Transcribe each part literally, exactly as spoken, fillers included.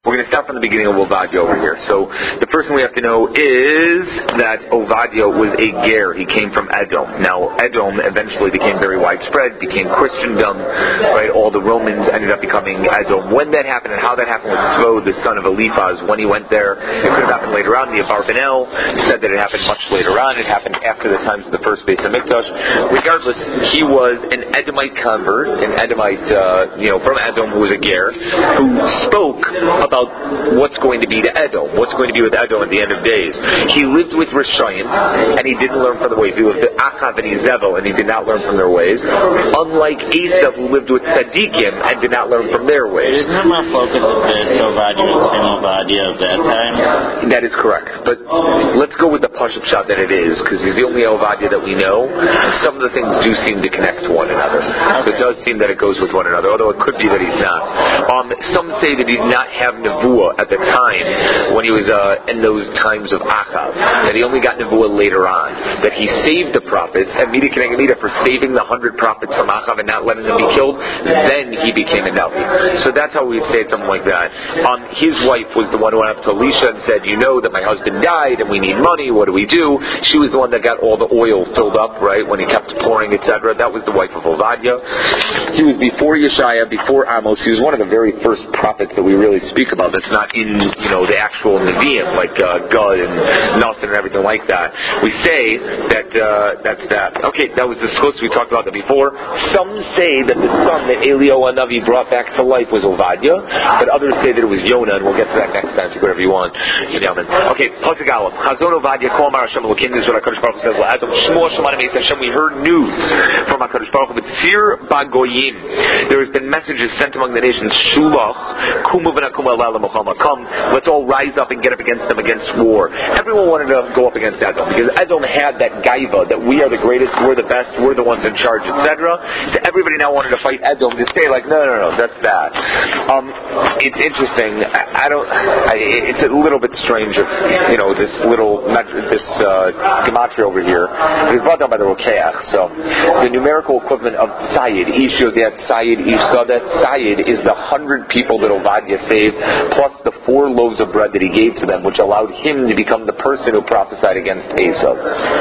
We're going to start from the beginning of Ovadia over here. So the first thing we have to know is that Ovadia was a ger. He came from Edom. Now Edom eventually became very widespread, became Christendom, right? All the Romans ended up becoming Edom. When that happened and how that happened with Tzvo, the son of Eliphaz, when he went there, it could have happened later on. The Abarbanel said that it happened much later on. It happened after the times of the first Beis Hamikdash. Regardless, he was an Edomite convert, an Edomite, uh, you know, from Edom who was a ger, who spoke about what's going to be to Edom, what's going to be with Edom at the end of days. He lived with Rishayim, and he didn't learn from the ways. He lived with Achav and Izebel, and he did not learn from their ways. Unlike Esav, who lived with Tzadikim and did not learn from their ways. Isn't there more focus of the Ovadia and Ovadia of that time? That is correct. But let's go with the Pashup shot that it is, because he's the only Ovadia that we know. Some of the things do seem to connect to one another. Okay. So it does seem that it goes with one another, although it could be that he's not. Um, some say that he did not have Nevuah at the time when he was uh, in those times of Achav, that he only got Nevuah later on, that he saved the prophets, and Mida Keneged Mida, for saving the hundred prophets from Achav and not letting them be killed, then he became a Navi. So that's how we would say it, something like that. Um, his wife was the one who went up to Elisha and said, you know that my husband died and we need money, what do we do? She was the one that got all the oil filled up, right, when he kept pouring, et cetera. That was the wife of Ovadia. He was before Yeshaya, before Amos. He was one of the very first prophets that we really speak about that's not in, you know, the actual Nevi'im, like uh, Gad and Nassan and everything like that. We say that uh, that's that. Okay, that was discussed. We talked about that before. Some say that the son that Eliyahu Hanavi brought back to life was Ovadia, but others say that it was Yonah, and we'll get to that next time. Take whatever you want. Okay, Pasuk Aleph. Chazon Ovadia Kol Amar Hashem Elokim. This is what HaKadosh Baruch Hu says. L'Adam Shmuel Shemanim Eitz Hashem. We heard news from HaKadosh Baruch Hu. B'tzir Bagoyim. There has been messages sent among the nations. Shulach Kumu v'Nakumu Elala Mochama. Come, let's all rise up and get up against them, against war. Everyone wanted to go up against Edom because Edom had that gaiva that we are the greatest, we're the best, we're the ones in charge, et cetera. So everybody now wanted to fight Edom to say like, no, no, no, that's bad. Um, it's interesting. I, I don't. I, it's a little bit strange of you know this little this uh, gematria over here. It was brought down by the Rokeach. So the numerical equivalent of Tzayid, Ish Yodet Tzayid, Ish Sadet Tzayid, is the hundred people that Ovadia saved, plus the four loaves of bread that he gave to them, which allowed him to become the person who prophesied against Esav.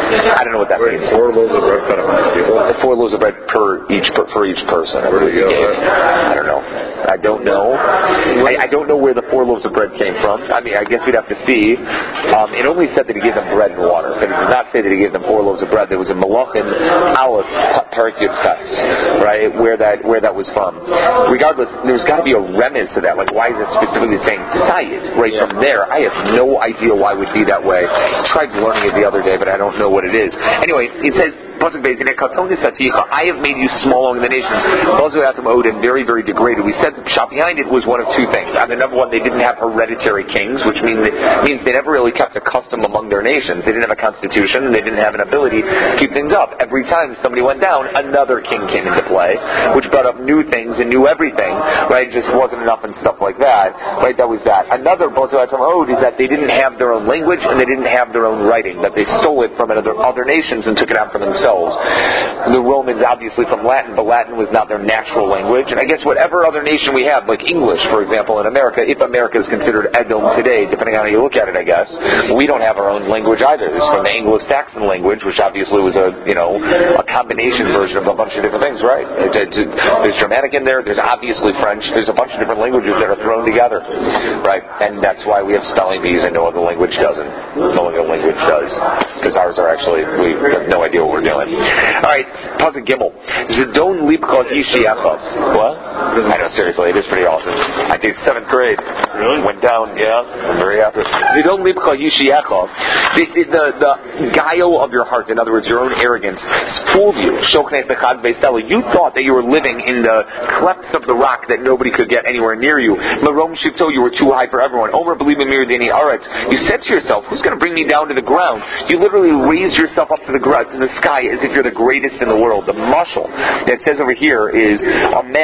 I don't know what that Wait, means. Four loaves of bread for how many people? Four loaves of bread per each per, for each person. Where did he go? I don't know. I don't know. I, I don't know where the four loaves of bread came from. I mean, I guess we'd have to see. Um, it only said that he gave them bread and water, but it did not say that he gave them four loaves of bread. There was a Malachim Aleph Parak Yud Tes, right, where that where that was from. Regardless, there's got to be a remez to that. Like, why is it specifically saying Tzayid right yeah. from there? I have no idea why it would be that way. I tried learning it the other day, but I don't know what it is. Anyway, it says, I have made you small among the nations. And very, very degraded. We said the shot behind it was one of two things. I mean, number one, they didn't have hereditary kings, which means means they never really kept a custom among their nations. They didn't have a constitution, and they didn't have an ability to keep things up. Every time somebody went down, another king came into play, which brought up new things and new everything, right? It just wasn't enough and stuff like that, right? That was that. Another Bozo Atamahod is that they didn't have their own language, and they didn't have their own writing, that they stole it from other, other nations and took it out for themselves. The Romans, obviously, from Latin, but Latin was not their natural language. And I guess whatever other nation we have, like English, for example, in America, if America is considered Edom today, depending on how you look at it, I guess, we don't have our own language either. It's from the Anglo-Saxon language, which obviously was a, you know, a combination version of a bunch of different things, right? There's Germanic in there, there's obviously French, there's a bunch of different languages that are thrown together, right? And that's why we have spelling bees and no other language doesn't. No other language does. Because ours are actually, we have no idea what we're doing. Alright, Pasuk Gimel. Zidon Lipkot Yishiachov. What? I know, seriously, it is pretty awesome. I did seventh grade. Really? Went down, yeah. I'm very happy. Zidon Lipkot Yishiachov. The, the, the guile of your heart, in other words, your own arrogance, fooled you. You thought that you were living in the clefts of the rock that nobody could get anywhere near you. Marom Shifto, you were too high for everyone. Omer Believe in Miradini Aretz. You said to yourself, who's going to bring me down to the ground? You literally raised yourself up to the ground, to the sky, as if you're the greatest in the world. The mashal that says over here is a man had a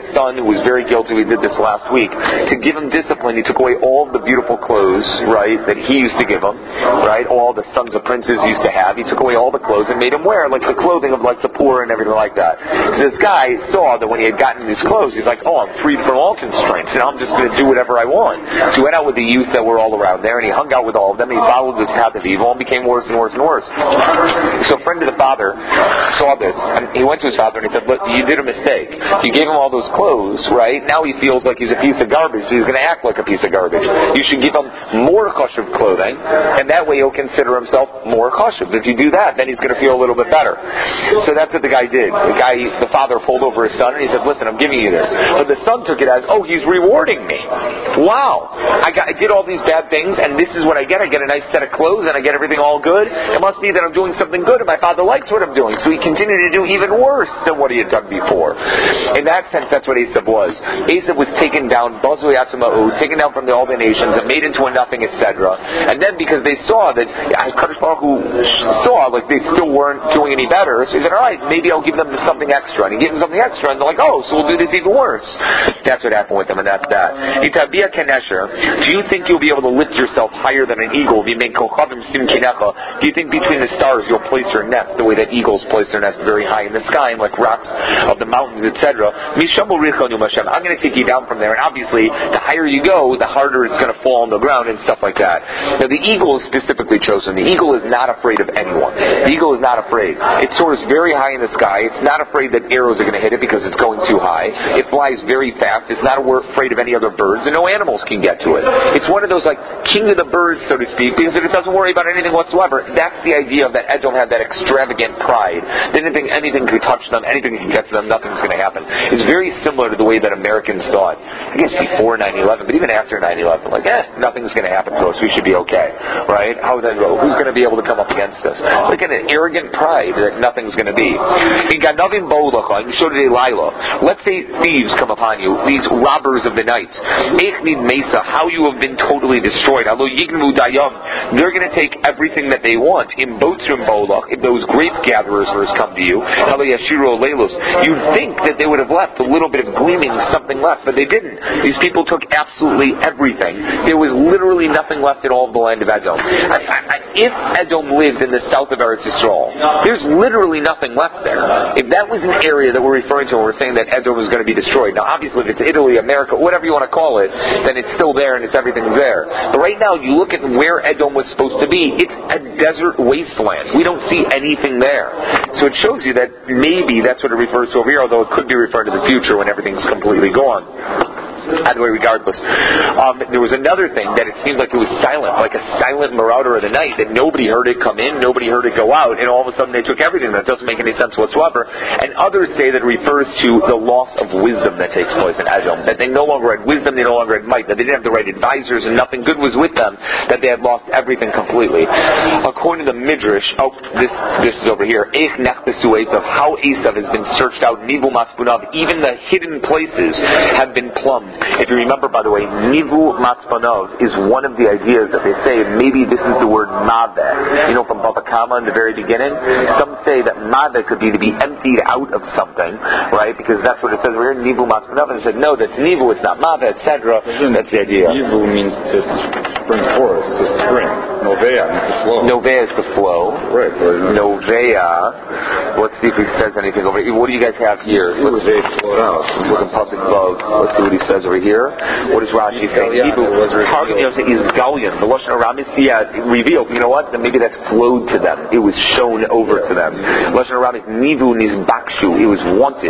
son who was very guilty, we did this last week, to give him discipline. He took away all the beautiful clothes, right, that he used to give him, right, all the sons of princes used to have. He took away all the clothes and made him wear like the clothing of like the poor and everything like that. So this guy saw that when he had gotten these clothes, he's like, oh, I'm freed from all constraints, and I'm just going to do whatever I want. So he went out with the youth that were all around there, and he hung out with all of them, and he followed this path of evil and became worse and worse and worse. So a friend of the father saw this, and he went to his father and he said, look, you did a mistake. You gave him all those clothes, right? Now he feels like he's a piece of garbage, so he's going to act like a piece of garbage. You should give him more kosher clothing, and that way he'll consider himself more kosher. If you do that, then he's going to feel a little bit better. So that's what the guy did. The guy, the father pulled over his son and he said, listen, I'm giving you this. But the son took it as, oh, he's rewarding me. Wow. I, got, I did all these bad things, and this is what I get. I get a nice set of clothes, and I get everything all good. It must be that I'm doing something good, and my father likes what I'm doing. So he continued to do even worse than what he had done before. In that sense, that's what Esav was. Esav was taken down, taken down from the, all the nations, and made into a nothing, et cetera. And then because they saw that Kadosh Baruch Hu saw like they still weren't doing any better, so he said, all right, maybe I'll give them something extra. And he gave them something extra, and they're like, oh, so we'll do this even worse. That's what happened with them, and that's that. Do you think you'll be able to lift yourself higher than an eagle? Do you think between the stars you'll place your nest the way that eagles place their nest very high in the sky and like rocks of the mountains, et cetera? I'm going to take you down from there, and obviously the higher you go, the harder it's going to fall on the ground and stuff like that. Now the eagle is specifically chosen. The eagle is not afraid of anyone. The eagle is not afraid. It soars very high in the sky. It's not afraid that arrows are going to hit it because it's going too high. It flies very fast. It's not afraid of any other birds, and no animals can get to it. It's one of those like king of the birds, so to speak, because it doesn't worry about anything whatsoever. That's the idea of that Edom had that extravagant pride. They didn't think anything could touch them, anything can get to them, nothing's going to happen. It's very similar to the way that Americans thought. I guess before nine eleven, but even after nine eleven, like, eh, nothing's going to happen to us. We should be okay, right? How then go? Who's going to be able to come up against us? Like an arrogant pride that nothing's going to be. In Ganavim Bo'ulacha, you showed it a Lila. Let's say thieves come upon you, these robbers of the night. Echnid Mesa, how you have been totally destroyed. Alo Yignu Dayam, they're going to take everything that they want. In Botzrim Bo'ulach, if those grape gatherers come to you, Alo Yashiro Leilos, you'd think that they would have left a little bit of gleaming, something left, but they didn't. These people took absolutely everything. There was literally nothing left in all of the land of Edom. I, I, if Edom lived in the south of Eretz Yisrael, there's literally nothing left there. If that was an area that we're referring to, and we're saying that Edom is going to be destroyed. Now, obviously, if it's Italy, America, whatever you want to call it, then it's still there and it's everything's there. But right now, you look at where Edom was supposed to be, it's a desert wasteland. We don't see anything there. So it shows you that maybe that's what it refers to over here, although it could be referring to the future when everything's completely gone. Either way, regardless. Um, there was another thing that it seemed like it was silent, like a silent marauder of the night, that nobody heard it come in, nobody heard it go out, and all of a sudden they took everything. That doesn't make any sense whatsoever. And others say that it refers to the loss of wisdom that takes place in Edom, that they no longer had wisdom, they no longer had might, that they didn't have the right advisors, and nothing good was with them, that they had lost everything completely. According to the Midrash, oh, this this is over here, Eich Nechtesu Esav, how Esav has been searched out, Nivu Matzpunav, even the hidden places have been plumbed. If you remember, by the way, Nivu Matzpanov is one of the ideas that they say maybe this is the word Maveh. You know, from Bava Kama in the very beginning, some say that Maveh could be to be emptied out of something, right? Because that's what it says over here, Nivu Matzpanov. And they said, no, that's Nivu, it's not Maveh, et cetera. That's the idea. Nivu means to spring forth, to spring. Novea means to flow. Novea is the flow. Right. Novea. Let's see if he says anything over here. What do you guys have here? Let's, they flowed out. Let's look at Pasuk Vav. Let's see what he says over here. What is Rashi saying? Nivu is Galion. The Lashon Aramis, yeah, revealed. You know what? Then maybe that's flowed to them. It was shown over to them. Lashon Aramis, Nivu Nizbakshu. It was wanted.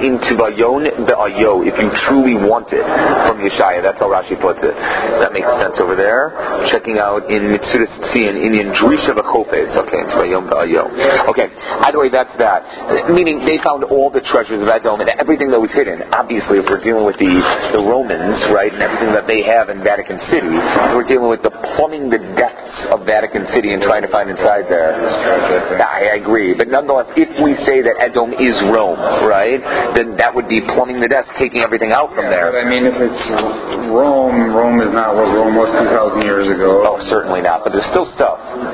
If you truly want it from Yeshaya. That's how Rashi puts it. Does that make sense over there? Checking out in Mitzudas Tzion, in Drisha V'Chofetz. Okay, it's Vayom Ba'ayo. Okay, either way, that's that. Meaning they found all the treasures of Edom and everything that was hidden. Obviously, if we're dealing with the, the Romans, right, and everything that they have in Vatican City, we're dealing with the plumbing the depths of Vatican City and trying to find inside there. I agree. But nonetheless, if we say that Edom is Rome, right, then that would be plumbing the depths, taking everything out from there. But I mean, if it's Rome, Rome is not what Rome was two thousand years ago. Oh, certainly not. But there's still stuff.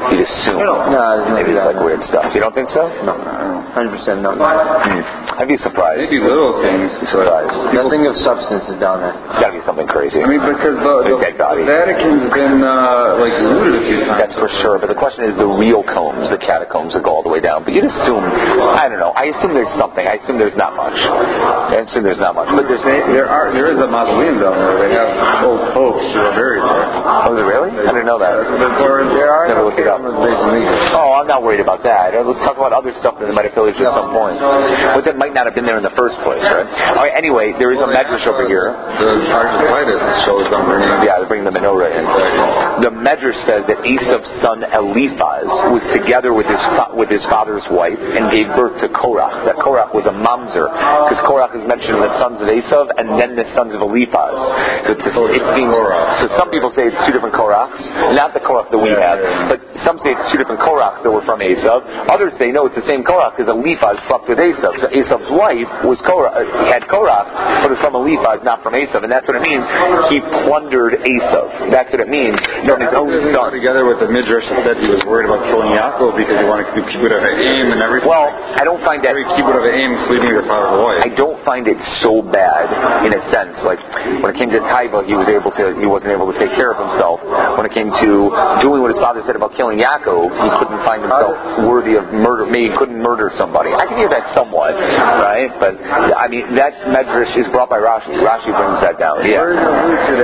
You'd assume. No, no, maybe it's like weird stuff. You don't think so? No, one hundred percent no. Hmm. I'd be surprised. Maybe little things. Surprised. Nothing of substance is down there. It's got to be something crazy. I mean, because the, the, dead body. the Vatican's been uh, like looted a few times. That's for sure. But the question is the real combs, the catacombs that go all the way down. But you'd assume, I don't know. I assume there's something. I assume there's not much. I assume there's not much. But there's there are there is a mausoleum down there. They have old popes who are buried there. Oh, is it really? I didn't know that. There are Never looked it up. Oh, I'm not worried about that. Let's talk about other stuff that they might have pillaged at some point. But that might not have been there in the first place, right? All right, anyway, there is a medrash over here. The Architectus shows them bringing. Yeah, they bring the menorah in. The medrash says that Esav's son Eliphaz was together with his fa- with his father's wife and gave birth to Korach. That Korach was a mamzer, because Korach is mentioned in the sons of Esav and then the sons of Eliphaz. So it's, it's being, so some people say it's two different Korachs, not the Korach that we have, but some say it's two different Korachs that were from Esav. Others say no, it's the same Korach because Eliphaz slept with Esav. So Esav's wife was Korach, had Korach, but it was from Eliphaz, not from Esav, and that's what it means. He plundered Esav. That's what it means. From his own son. Together with the midrash that said he was worried about killing Yaakov because he wanted to do kibbut of aim and everything. Well, I don't find that. Every kibbut of aim, sleeping with your father's wife. I don't find it so bad in a sense. Like when it came to Taiva, he was able to. He wasn't able to take care of himself. When it came to doing what his father said about killing Yaakov, he couldn't find himself worthy of murder. Maybe he couldn't murder somebody. I can hear that somewhat, right? But I mean, that medrash is brought by Rashi. Rashi brings that down. Yeah. Where is the root to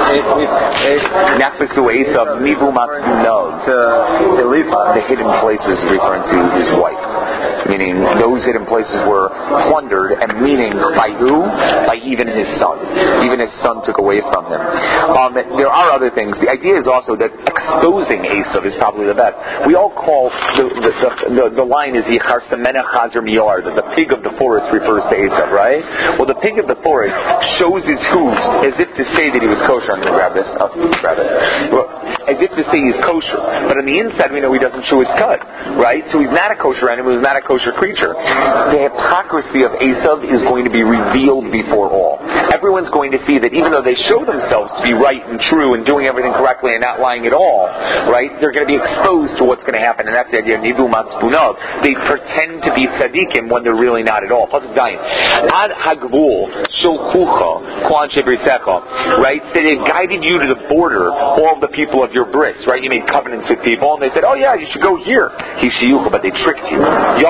that? Nakbasu Esav Mivu Matsuno. To Eliphaz. The hidden places referring to his wife. Meaning those hidden places were plundered, and meaning by who? By even his son. Even his son took away from him. Um, there are other things. The idea is also that exposing Esav is probably the best. We all call the the, the, the, the line is Yichar Semena Chazer Miyar, that the pig of the forest refers to Esav, right? Well, the pig of the forest shows his hooves as if to say that he was kosher. I'm going to grab this. Oh, grab it. Well, as if to say he's kosher. But on the inside, we know he doesn't chew his cud, right? So he's not a kosher animal. He's not a kosher creature. The hypocrisy of Esav is going to be revealed before all. Everyone's going to see that even though they show themselves to be right and true and doing everything correctly and not lying at all, right? They're going to be exposed to what's going to happen, and that's the idea of Nivu Matzpunov. They pretend to be tzaddikim when they're really not at all. Ad hagvul shulchucha k'an shebrisecha, right? So they guided you to the border, all the people of your bris, right? You made covenants with people, and they said, oh yeah, you should go here. Hishiyucha, but they tricked you.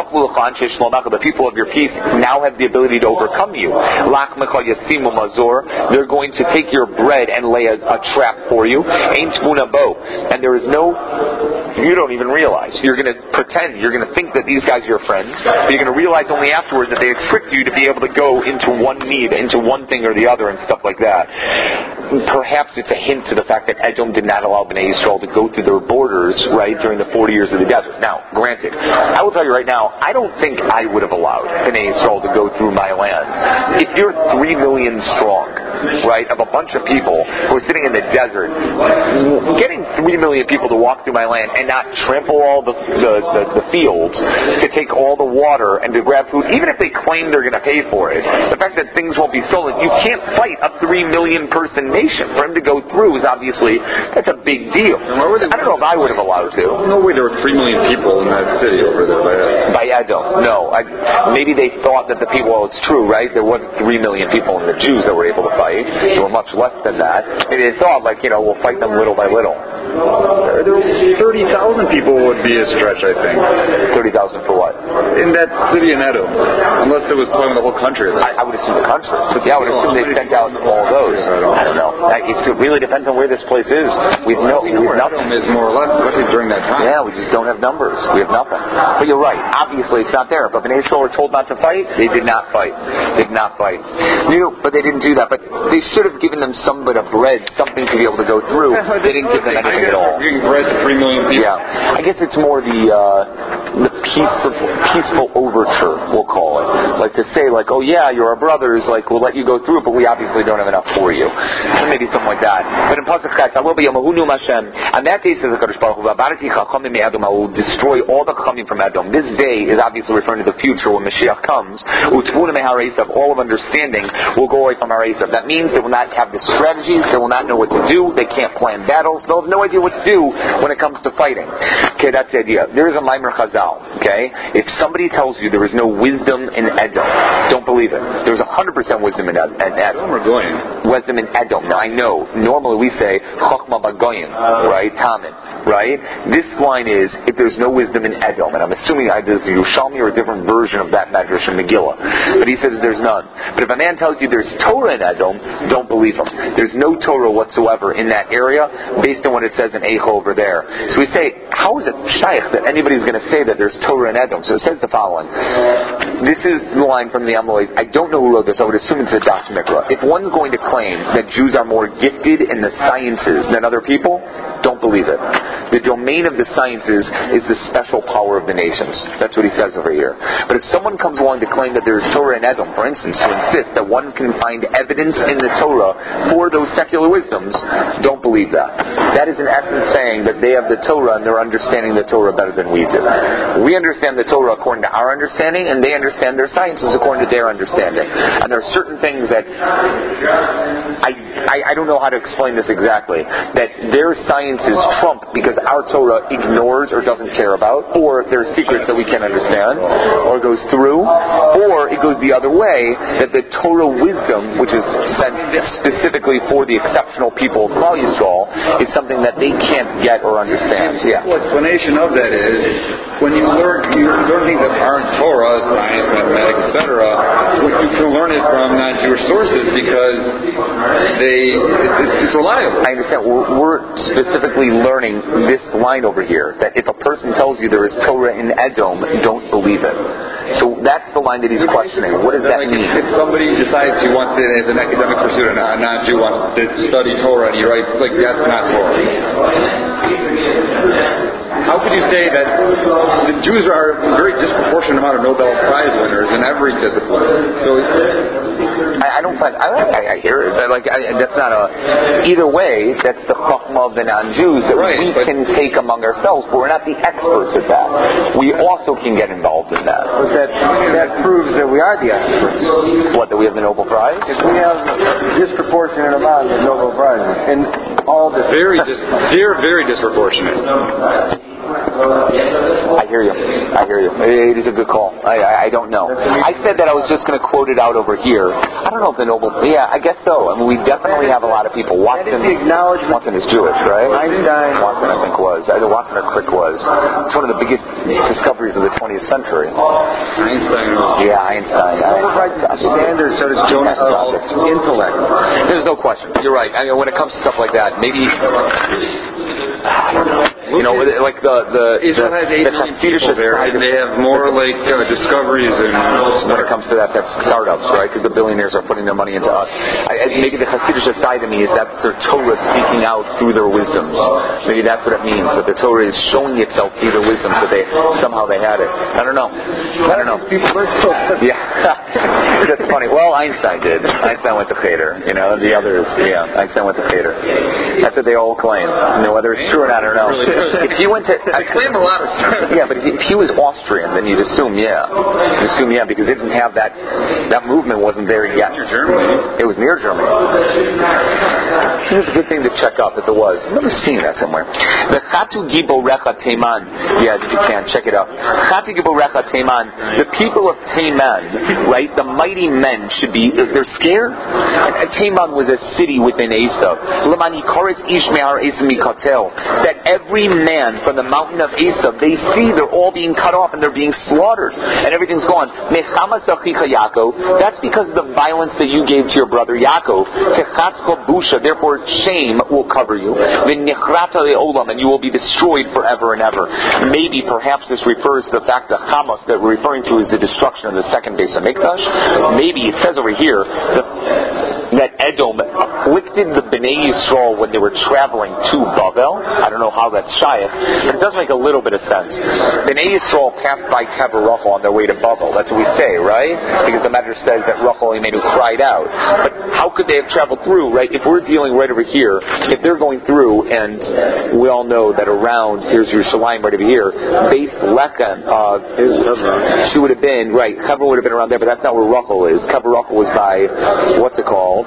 The people of your peace now have the ability to overcome you. They're going to take your bread and lay a, a trap for you. And there is no, you don't even realize. You're going to pretend, you're going to think that these guys are your friends, but you're going to realize only afterwards that they have tricked you to be able to go into one need, into one thing or the other and stuff like that. Perhaps it's a hint to the fact that Edom did not allow Bnei Yisrael to go through their borders, right, during the forty years of the desert. Now, granted, I will tell you right now, I don't think I would have allowed Bnei Yisrael to go through my land. If you're three million strong, right, of a bunch of people who are sitting in the desert, getting three million people to walk through my land and not trample all the, the, the, the fields, to take all the water and to grab food, even if they claim they're going to pay for it, the fact that things won't be stolen, you can't fight a three million person nation. For him to go through is obviously, that's a big deal. So I don't know if I would have allowed to. No way there were three million people in that city over there by Edom. By Edom, no. I, maybe they thought that the people, well, it's true, right? There wasn't three million people in the Jews that were able to fight. There were much less than that. Maybe they thought, like, you know, we'll fight them little by little. thirty thousand people would be a stretch, I think. thirty thousand for what? In that city in Edom. Unless it was talking the whole country. I, I would assume the country. But yeah, I would assume they sent out all those. I don't know. It's, it really depends on where this place is. We've no, we've nothing. Is more or less, especially during that time. Yeah, we just don't have numbers. We have nothing. But you're right. Obviously, it's not there. But Bnei Yisrael were told not to fight. They did not fight. They did not fight. You, but they didn't do that. But they should have given them some bit of bread, something to be able to go through. They didn't give them anything at all. Giving bread to three million people. Yeah, I guess it's more the. Uh, the peaceful, peaceful overture, we'll call it. Like to say, like, oh yeah, you're our brothers, like, we'll let you go through it, but we obviously don't have enough for you. Or maybe something like that. But in Pasuk Chet, I will be Yomahunu Hashem. On that day, says the Kadosh Baruch Hu, V'abarati Chachamim Edom, I will destroy all the Chachamim from Edom. This day is obviously referring to the future when Mashiach comes. Utvuna Mehar Esav, all of understanding will go away from our Esav. That means they will not have the strategies, they will not know what to do, they can't plan battles, they'll have no idea what to do when it comes to fighting. Okay, that's the idea. There is a Maimer Chazal, okay? If somebody tells you there is no wisdom in Edom, don't believe it. There's one hundred percent wisdom in Edom. Wisdom in Edom. Now I know, normally we say, Chochma Bagoyim, right? Tamin, right? This line is, if there's no wisdom in Edom, and I'm assuming either there's a Yerushalmi or a different version of that Medrash in Megillah. But he says there's none. But if a man tells you there's Torah in Edom, don't believe him. There's no Torah whatsoever in that area, based on what it says in Eicho over there. So we say, how is it shaykh that anybody's going to say that there's Torah in Edom? So it says the following. This is the line from the Amorais. I don't know who wrote this. I would assume it's a Das Mikra. If one's going to claim that Jews are more gifted in the sciences than other people, don't believe it. The domain of the sciences is the special power of the nations. That's what he says over here. But if someone comes along to claim that there's Torah in Edom, for instance, to insist that one can find evidence in the Torah for those secular wisdoms, don't believe that. That is in essence saying that they have the Torah and they're understanding the Torah better than we do. We understand the Torah according to our understanding, and they understand their sciences according to their understanding. And there are certain things that I, I, I don't know how to explain this exactly, that their sciences trump because our Torah ignores or doesn't care about, or there's secrets that we can't understand, or goes through, or it goes the other way, that the Torah wisdom, which is sent specifically for the exceptional people of Klal Yisrael, is something that they can't get or understand. Yeah. The explanation of that is, when you learn, you learn things that aren't Torah, science, mathematics, et cetera, you can learn it from non-Jewish sources because they it's, it's reliable. I understand. We're, we're specifically learning this line over here, that if a person tells you there is Torah in Edom, don't believe it. So that's the line that he's questioning. What does that like mean? If somebody decides he wants it as an academic pursuit, and a non-Jew wants to study Torah, and he writes, like, that's not Torah. How could you say that the Jews are a very disproportionate amount of Nobel Prize winners in every discipline? So I, I don't find I, I, I hear it, but like I, that's not a. Either way, that's the chachma of the non-Jews that right, we can take among ourselves, but we're not the experts at that. We also can get involved in that. But that that proves that we are the experts. What, that we have the Nobel Prize? If we have a disproportionate amount of Nobel Prizes in all the very, dis- very, very disproportionate. I hear you. I hear you. It is a good call. I, I, I don't know. I said that I was just going to quote it out over here. I don't know if the Nobel... Yeah, I guess so. I mean, we definitely have a lot of people. Watson, Watson is Jewish, right? Einstein. Watson, I think, was. Either Watson or Crick was. It's one of the biggest discoveries of the twentieth century. Einstein. Yeah, Einstein. Nobel Prize is the standard, so does Jonas Salk. Intellect. There's no question. You're right. I mean, when it comes to stuff like that, maybe... You know, like the the Israel has eight million people there, and they have more like uh, discoveries and when it comes to that, that's startups, right? Because the billionaires are putting their money into us. I, maybe the Hasidic side of me is that's their Torah speaking out through their wisdoms. Maybe that's what it means, that the Torah is showing itself through their wisdoms, that they somehow they had it. I don't know. I don't know. Yeah, that's funny. Well, Einstein did. Einstein went to Cheder. You know, the others, yeah, Einstein went to Cheder. That's what they all claim. You know, whether it's true or not, I don't know. If he went to, I claim a lot of stuff. Yeah, but if he was Austrian, then you'd assume yeah, you'd assume yeah, because it didn't have that. That movement wasn't there yet. Near Germany. It was near Germany. It's a good thing to check up if it was. I've never seen that somewhere. The Chatu Giborecha Teiman. Yeah, if you can check it out. Chatu Giborecha Teiman. The people of Teiman, right? The mighty men should be. They're scared. And Teiman was a city within Esav. Lamani Koretz Ish Mehar Esav Mikatel. That every man from the mountain of Esav, they see they're all being cut off and they're being slaughtered and everything's gone. That's because of the violence that you gave to your brother Yaakov. Therefore shame will cover you. And you will be destroyed forever and ever. Maybe perhaps this refers to the fact that Hamas that we're referring to is the destruction of the second base of Mikdash. Maybe it says over here that, that Edom afflicted the Bnei Yisrael when they were traveling to Bavel. I don't know how that's shayach, but it does make a little bit of sense. Bnei Yisrael passed by Kever Rachel on their way to Bavel. That's what we say, right? Because the Medrash says that Rachel Imenu cried out. But how could they have traveled through, right? If we're dealing right over here, if they're going through, and we all know that around, here's Yerushalayim right over here, Beis Lechem, uh, she would have been, right, Kever would have been around there, but that's not where Rachel is. Kever Rachel was by, what's it called?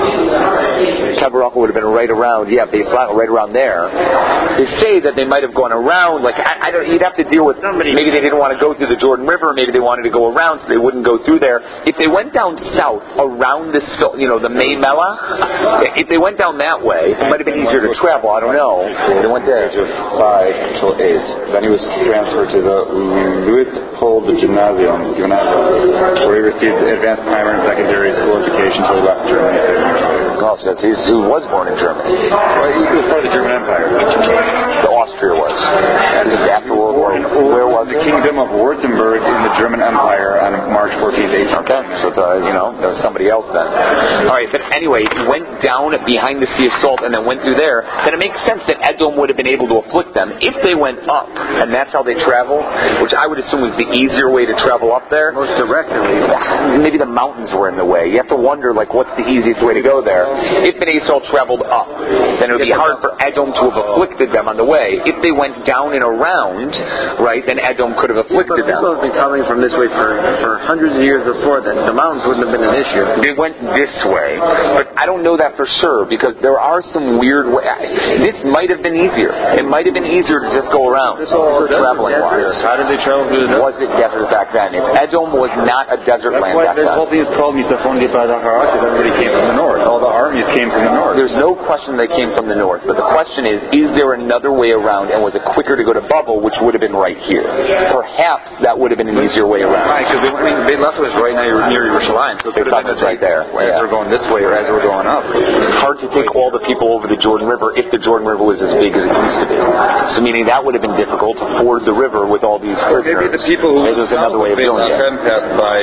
Kever Rachel would have been right around, yeah, Beis Lechem, right around there. They say that they might have gone around, like, I, I don't, you'd have to deal with, maybe they didn't want to go through the Jordan River, maybe they wanted to go around so they wouldn't go through there. If they went down south, around the, you know, the May Melach, if they went down that way, it might have been easier to travel, I don't know. They went there. Five until eight. Then he was transferred to the Luitpold Gymnasium, where he received advanced primary and secondary school education until he left Germany seven years later. Gosh, that's, he was born in Germany. Well, he was part of the German Empire. The Austria was. And after World War, where was the it? Kingdom of Württemberg in the German Empire on March fourteenth, eighteen. Okay, so it's, uh, you know, there was somebody else then. All right, but anyway, he went down behind the Sea of Salt and then went through there. Then it makes sense that Edom would have been able to afflict them if they went up, and that's how they travel, which I would assume was the easier way to travel up there. Most direct, at least. Maybe the mountains were in the way. You have to wonder, like, what's the easiest way to go there? If Bnei Yisrael traveled up, then it would be hard for Edom to have afflicted them on the way. If they went down and around, right, then Edom could have afflicted them. People have been coming from this way for, for hundreds of years before then. The mountains wouldn't have been an issue. They went this way, but I don't know that for sure because there are some weird ways. This might have been easier. It might have been easier to just go around traveling wise. How did they travel through the Was it desert back then? If Edom was not a desert That's land why back this then. whole thing is called Mitafon de Badahara because everybody came from the north. All the armies came from the north. There's no question they came from the north, but the question is, is there another way around, and was it quicker to go to Bavel, which would have been right here? Perhaps that would have been an easier way around. Right, because they, I mean, they left us right near, near Yerushalayim, so They thought it was right there. As Yeah. we're going this way or as we're going up. It's hard to take all the people over the Jordan River if the Jordan River was as big as it used to be. So meaning that would have been difficult to ford the river with all these prisoners. Maybe the people who Maybe there's another way of doing it. been passed by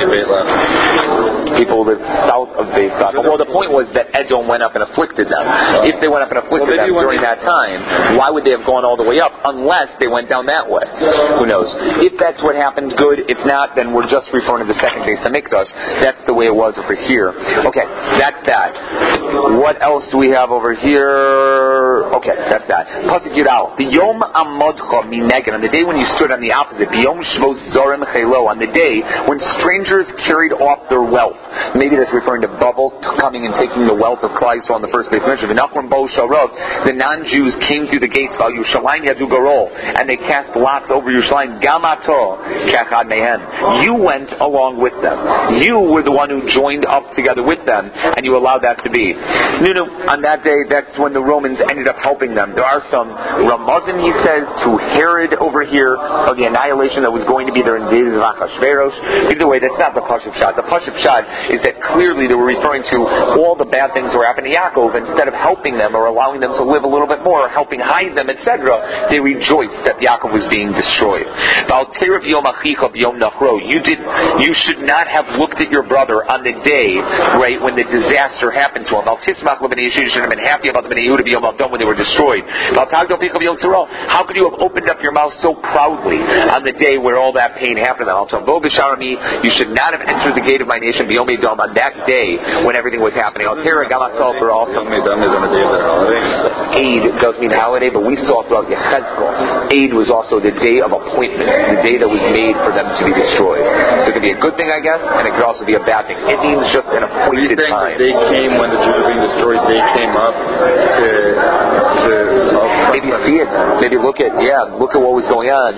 Beit People who live south of Beis Lechem. Well, the point was that Edom went up and afflicted them. If they went up and afflicted well, them during they... that time, why would they have gone all the way up unless they went down that way? Who knows? If that's what happened, good. If not, then we're just referring to the second Beis Hamikdash. That's the way it was over here. Okay, that's that. What else do we have over here? Okay, that's that. Pasuk Yudal. The Yom Amodcha Mineged, on the day when you stood on the opposite, B'Yom Shvos Zorim Chelo, on the day when strangers carried off their wealth. Maybe that's referring to Bavel coming and taking the wealth of Klal Yisrael on the first base mention. The non-Jews came through the gates while Yerushalayim Yadu Garol, and they cast lots over Yerushalayim. Gamato Kachad Mehen. You went along with them. You were the one who joined up together with them, and you allowed that to be. No, no. On that day, that's when the Romans ended up helping them. There are some Ramazim, he says, to Herod over here of the annihilation that was going to be there in the days of Achashverosh. Either way, that's not the Pashup Shad. The Pashup Shad is that clearly they were referring to all the bad things that were happening to Yaakov. Instead of helping them or allowing them to live a little bit more, or helping hide them, et cetera, they rejoiced that Yaakov was being destroyed. You did. You should not have looked at your brother on the day, right, when the disaster happened to him. You should have been happy about the Bnei Yehuda when they were destroyed. How could you have opened up your mouth so proudly on the day where all that pain happened to them? You should not have entered the gate of my nation on that day when everything was happening. Eid does mean holiday, but we saw throughout Yechezkel, Eid was also the day of appointment, the day that was made for them to be destroyed. So it could be a good thing, I guess, and it could also be a bad thing. It means just an appointed time. They came when the Jews were being destroyed. They came up to to maybe see it, maybe look at yeah, look at what was going on.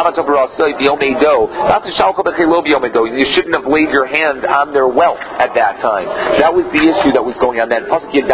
You shouldn't have laid your hand on their wealth at that time. That was the issue that was going on then. You should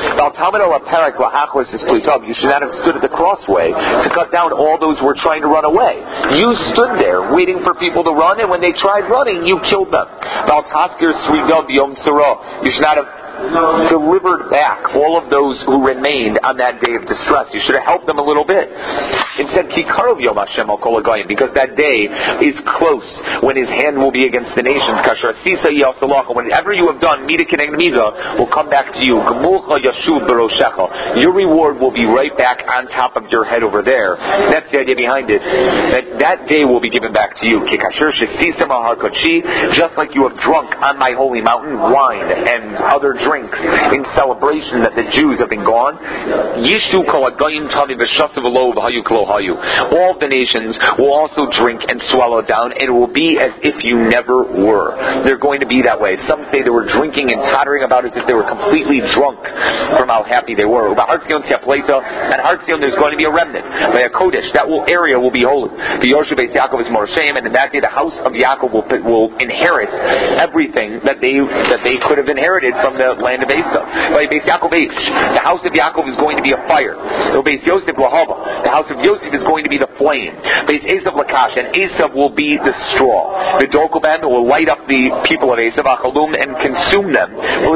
not have stood at the crossway to cut down all those who were trying to run away. You stood there waiting for people to run, and when they tried running, you killed them. You should not have delivered back all of those who remained on that day of distress. You should have helped them a little bit. Instead, Kikarov Yom Hashem al Kol Hagoyim, because that day is close when His hand will be against the nations. Kasher Asisa Yasalacha, whatever you have done, Mida Keneg Mida, will come back to you. Gemulcha Yashuv Beroshecha. Your reward will be right back on top of your head over there. That's the idea behind it. That that day will be given back to you. Kikasher Shesisem al Har Kodeshi, just like you have drunk on my holy mountain wine and other drinks in celebration that the Jews have been gone. Yishu Kol Hagoyim Tavi V'Shasav Lo V'Hayu Klo Hayu. All the nations will also drink and swallow it down, and it will be as if you never were. They're going to be that way. Some say they were drinking and tottering about as if they were completely drunk from how happy they were. At Har Tzion there's going to be a remnant. By a Kodesh, that will area will be holy. The Yoshu Beis Yaakov is more shame, and in that day the house of Yaakov will, will inherit everything that they that they could have inherited from the land of Esav. By Beis Yaakov Eish, the house of Yaakov is going to be a fire. Beis Yosef Lahava, the house of Yosef is going to be the flame. Beis Esav Lakash, and Esav will be the straw. The Dokoban will light up the people of Esav Achalum and consume them. Now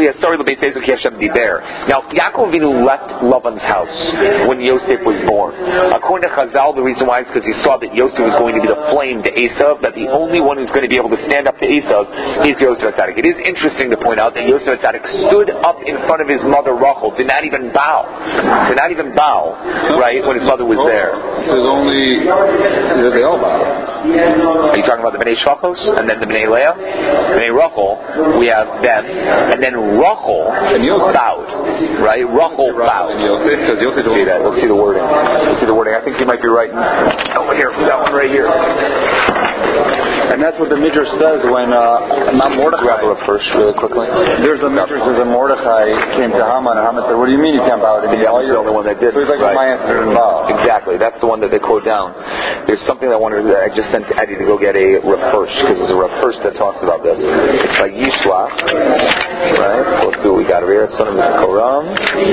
Yaakov Avinu left Lavan's house when Yosef was born. According to Chazal, the reason why is because he saw that Yosef was going to be the flame to Esav, that the only one who's going to be able to stand up to Esav is Yosef Atzadik. It is interesting to point out that Yosef Atzadik stood up in front of his mother Rachel, did not even bow, did not even bow, right, when his mother was there. There's only, they all bow. Are you talking about the Bnei Shachos and then the Bnei Leah? Bnei Rachel, we have them, and then Rachel bowed, right? Rachel bowed. Let's see that. Let's see the wording. Let's see the wording. I think you might be right. Oh, here, that one right here. And that's what the Midrash says when uh, not Mordechai. Grab it up first, really quickly. There's a Midrash says that Mordechai came to Haman, and Haman said, "What do you mean you can't bow to me? Yeah, he's the only one that did. So he's like, right. My answer didn't bow." Exactly. That's the one that they quote down. There's something I wanted. I just sent Eddie to go get a Rapersh, because there's a Rapersh that talks about this. It's by Yishlach, right? So let's see what we got over here. Son of Koram.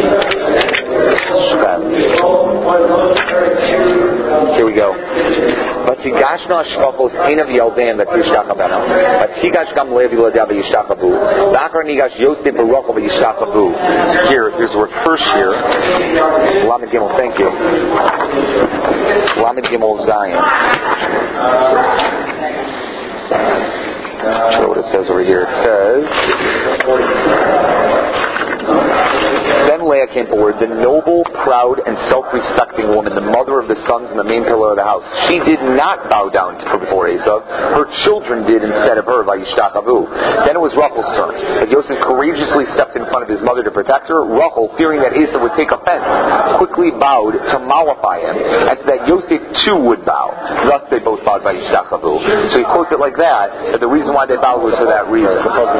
Here we go. Vatigashna Shvachos Einav Yaldan Vatishtachabenam. Vatigash Gam Levi Ladab Yishtachabu. Vakar Nigash Yosef Barachov Yishtachabu. Here, there's a first here. Lamed Gimel, thank you. Lamed Gimel Zion. Not sure what it says over here. It says. Then Leah came forward, the noble, proud, and self-respecting woman, the mother of the sons and the main pillar of the house. She did not bow down to her before Esav. Her children did instead of her, Vayishtachavu. Then it was Rachel's turn. But Yosef courageously stepped in front of his mother to protect her. Rachel, fearing that Esav would take offense, quickly bowed to mollify him, and so that Yosef too would bow. Thus they both bowed Vayishtachavu. So he quotes it like that, that the reason why they bowed was for that reason.